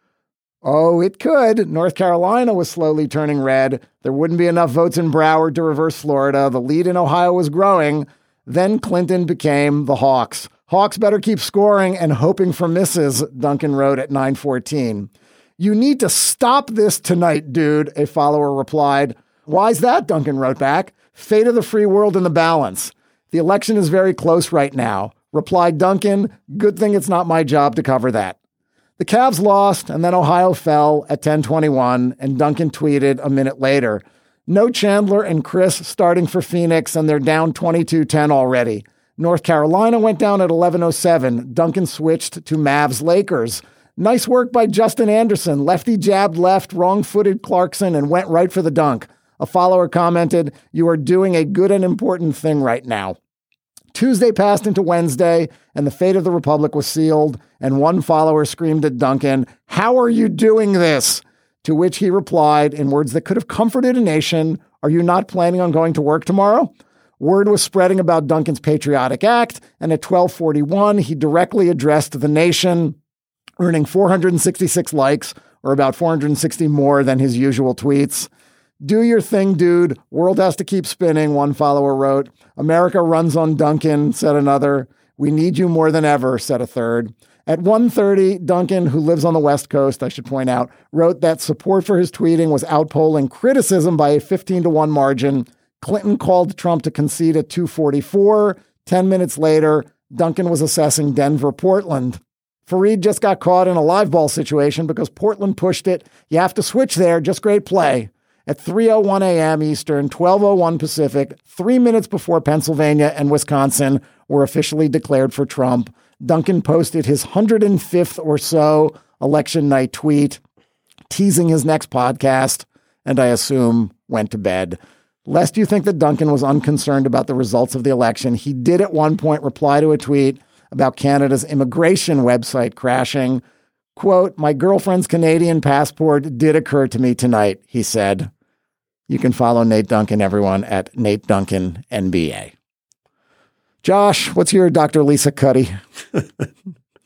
Oh, it could. North Carolina was slowly turning red. There wouldn't be enough votes in Broward to reverse Florida. The lead in Ohio was growing. Then Clinton became the Hawks. Hawks better keep scoring and hoping for misses, Duncan wrote at nine fourteen. You need to stop this tonight, dude, a follower replied. Why's that, Duncan wrote back. Fate of the free world in the balance. The election is very close right now, replied Duncan. Good thing it's not my job to cover that. The Cavs lost, and then Ohio fell at ten twenty-one, and Duncan tweeted a minute later, no Chandler and Chris starting for Phoenix, and they're down twenty-two ten already. North Carolina went down at eleven oh seven. Duncan switched to Mavs Lakers. Nice work by Justin Anderson. Lefty jabbed left, wrong-footed Clarkson, and went right for the dunk. A follower commented, you are doing a good and important thing right now. Tuesday passed into Wednesday, and the fate of the Republic was sealed, and one follower screamed at Duncan, how are you doing this? To which he replied in words that could have comforted a nation, are you not planning on going to work tomorrow? Word was spreading about Duncan's patriotic act, and at twelve forty-one, he directly addressed the nation, earning four hundred sixty-six likes, or about four hundred sixty more than his usual tweets. Do your thing, dude. World has to keep spinning, one follower wrote. America runs on Duncan, said another. We need you more than ever, said a third. At one thirty, Duncan, who lives on the West Coast, I should point out, wrote that support for his tweeting was outpolling criticism by a fifteen to one margin. Clinton called Trump to concede at two forty-four. Ten minutes later, Duncan was assessing Denver-Portland. Fareed just got caught in a live ball situation because Portland pushed it. You have to switch there. Just great play. At three oh one a.m. Eastern, twelve oh one Pacific, three minutes before Pennsylvania and Wisconsin were officially declared for Trump, Duncan posted his one hundred fifth or so election night tweet, teasing his next podcast, and I assume went to bed. Lest you think that Duncan was unconcerned about the results of the election, he did at one point reply to a tweet about Canada's immigration website crashing. Quote, my girlfriend's Canadian passport did occur to me tonight, he said. You can follow Nate Duncan, everyone, at Nate Duncan N B A. Josh, what's your Doctor Lisa Cuddy?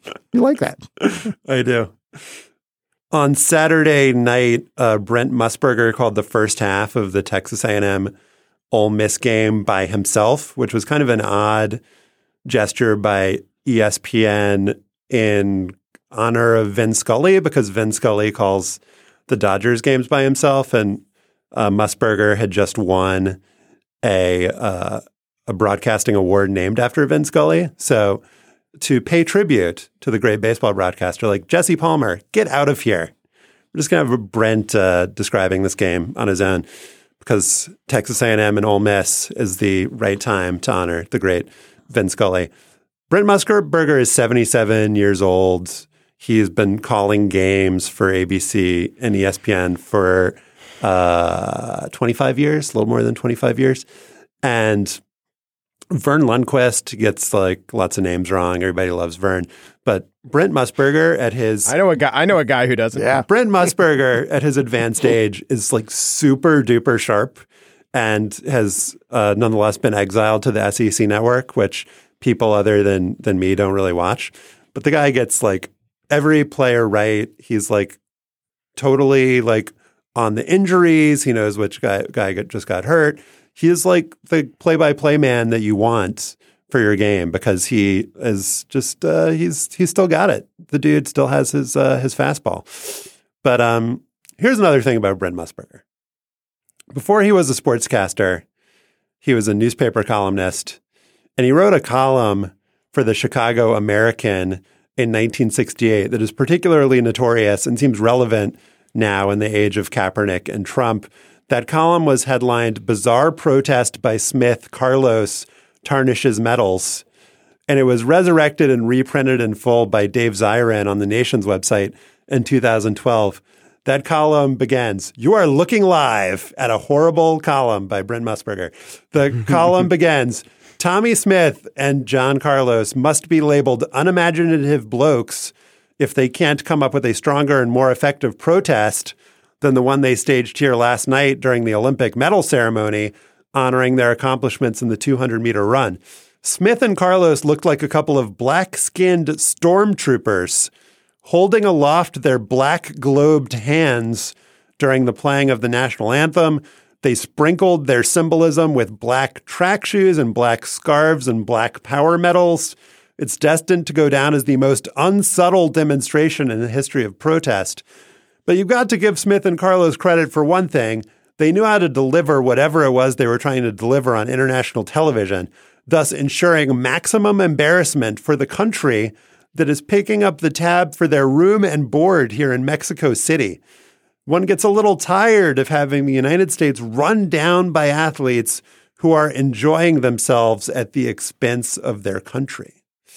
You like that? I do. On Saturday night, uh, Brent Musburger called the first half of the Texas A and M Ole Miss game by himself, which was kind of an odd gesture by E S P N in honor of Vin Scully, because Vin Scully calls the Dodgers games by himself, and uh, Musburger had just won a uh, a broadcasting award named after Vin Scully. So to pay tribute to the great baseball broadcaster, like Jesse Palmer, get out of here. We're just going to have Brent uh, describing this game on his own, because Texas A and M and Ole Miss is the right time to honor the great Vin Scully. Brent Musburger is seventy-seven years old. He's been calling games for A B C and E S P N for uh, twenty-five years, a little more than twenty-five years. And Vern Lundquist gets like lots of names wrong. Everybody loves Vern. But Brent Musburger at his... I know a guy, I know a guy who doesn't. Yeah. Brent Musburger at his advanced age is like super duper sharp and has uh, nonetheless been exiled to the S E C network, which people other than than me don't really watch. But the guy gets like every player right. He's like totally like on the injuries. He knows which guy guy got, just got hurt. He is like the play-by-play man that you want for your game, because he is just uh, he's he's still got it. The dude still has his uh, his fastball. But um, here's another thing about Brent Musburger. Before he was a sportscaster, he was a newspaper columnist, and he wrote a column for the Chicago American in nineteen sixty-eight that is particularly notorious and seems relevant now in the age of Kaepernick and Trump. That column was headlined "Bizarre Protest by Smith Carlos Tarnishes Medals," and it was resurrected and reprinted in full by Dave Zirin on the Nation's website in two thousand twelve. That column begins, "You are looking live at a horrible column by Brent Musburger." The column begins, "Tommy Smith and John Carlos must be labeled unimaginative blokes if they can't come up with a stronger and more effective protest than the one they staged here last night during the Olympic medal ceremony, honoring their accomplishments in the two hundred meter run. Smith and Carlos looked like a couple of black-skinned stormtroopers holding aloft their black-globed hands during the playing of the national anthem. They sprinkled their symbolism with black track shoes and black scarves and black power medals. It's destined to go down as the most unsubtle demonstration in the history of protest. But you've got to give Smith and Carlos credit for one thing. They knew how to deliver whatever it was they were trying to deliver on international television, thus ensuring maximum embarrassment for the country that is picking up the tab for their room and board here in Mexico City. One gets a little tired of having the United States run down by athletes who are enjoying themselves at the expense of their country.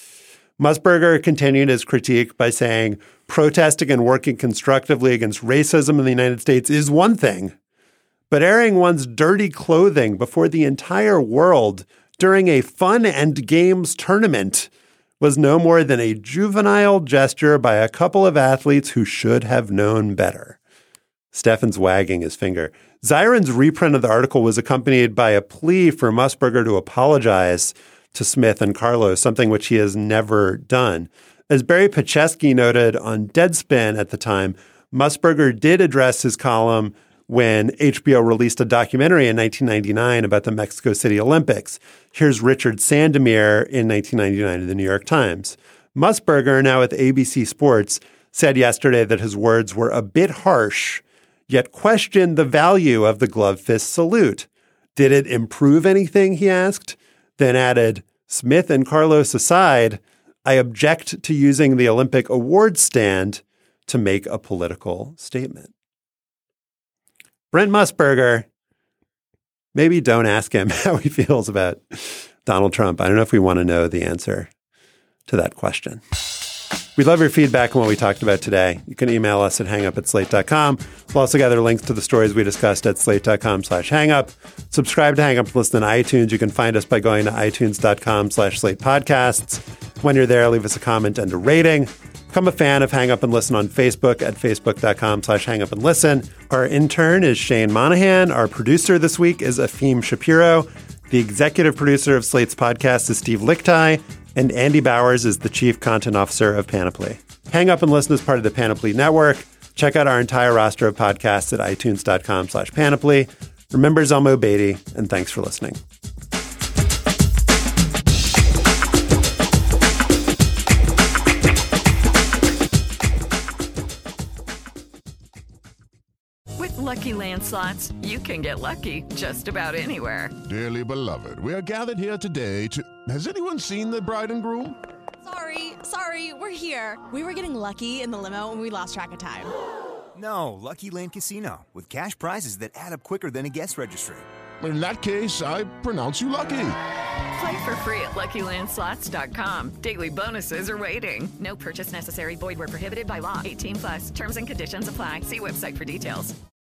Musburger continued his critique by saying, protesting and working constructively against racism in the United States is one thing, but airing one's dirty clothing before the entire world during a fun and games tournament was no more than a juvenile gesture by a couple of athletes who should have known better. Steffen's wagging his finger. Zirin's reprint of the article was accompanied by a plea for Musburger to apologize to Smith and Carlos, something which he has never done. As Barry Pacheski noted on Deadspin at the time, Musburger did address his column when H B O released a documentary in nineteen ninety-nine about the Mexico City Olympics. Here's Richard Sandomir in nineteen ninety-nine in the New York Times. Musburger, now with A B C Sports, said yesterday that his words were a bit harsh, yet questioned the value of the glove fist salute. Did it improve anything, he asked? Then added, Smith and Carlos aside, I object to using the Olympic award stand to make a political statement. Brent Musburger, maybe don't ask him how he feels about Donald Trump. I don't know if we want to know the answer to that question. We love your feedback on what we talked about today. You can email us at hangup at slate dot com. We'll also gather links to the stories we discussed at slate dot com slash hangup. Subscribe to Hang Up and listen on iTunes. You can find us by going to itunes dot com slash slate podcasts. When you're there, leave us a comment and a rating. Become a fan of Hang Up and Listen on Facebook at facebook dot com slash hang up and listen. Our intern is Shane Monahan. Our producer this week is Afim Shapiro. The executive producer of Slate's podcast is Steve Lickteig. And Andy Bowers is the Chief Content Officer of Panoply. Hang Up and Listen is part of the Panoply Network. Check out our entire roster of podcasts at itunes.com slash panoply. Remember Zelmo Beatty, and thanks for listening. With Lucky Land Slots, you can get lucky just about anywhere. Dearly beloved, we are gathered here today to... Has anyone seen the bride and groom? Sorry, sorry, we're here. We were getting lucky in the limo and we lost track of time. No, Lucky Land Casino, with cash prizes that add up quicker than a guest registry. In that case, I pronounce you lucky. Play for free at lucky land slots dot com. Daily bonuses are waiting. No purchase necessary. Void where prohibited by law. eighteen plus. Terms and conditions apply. See website for details.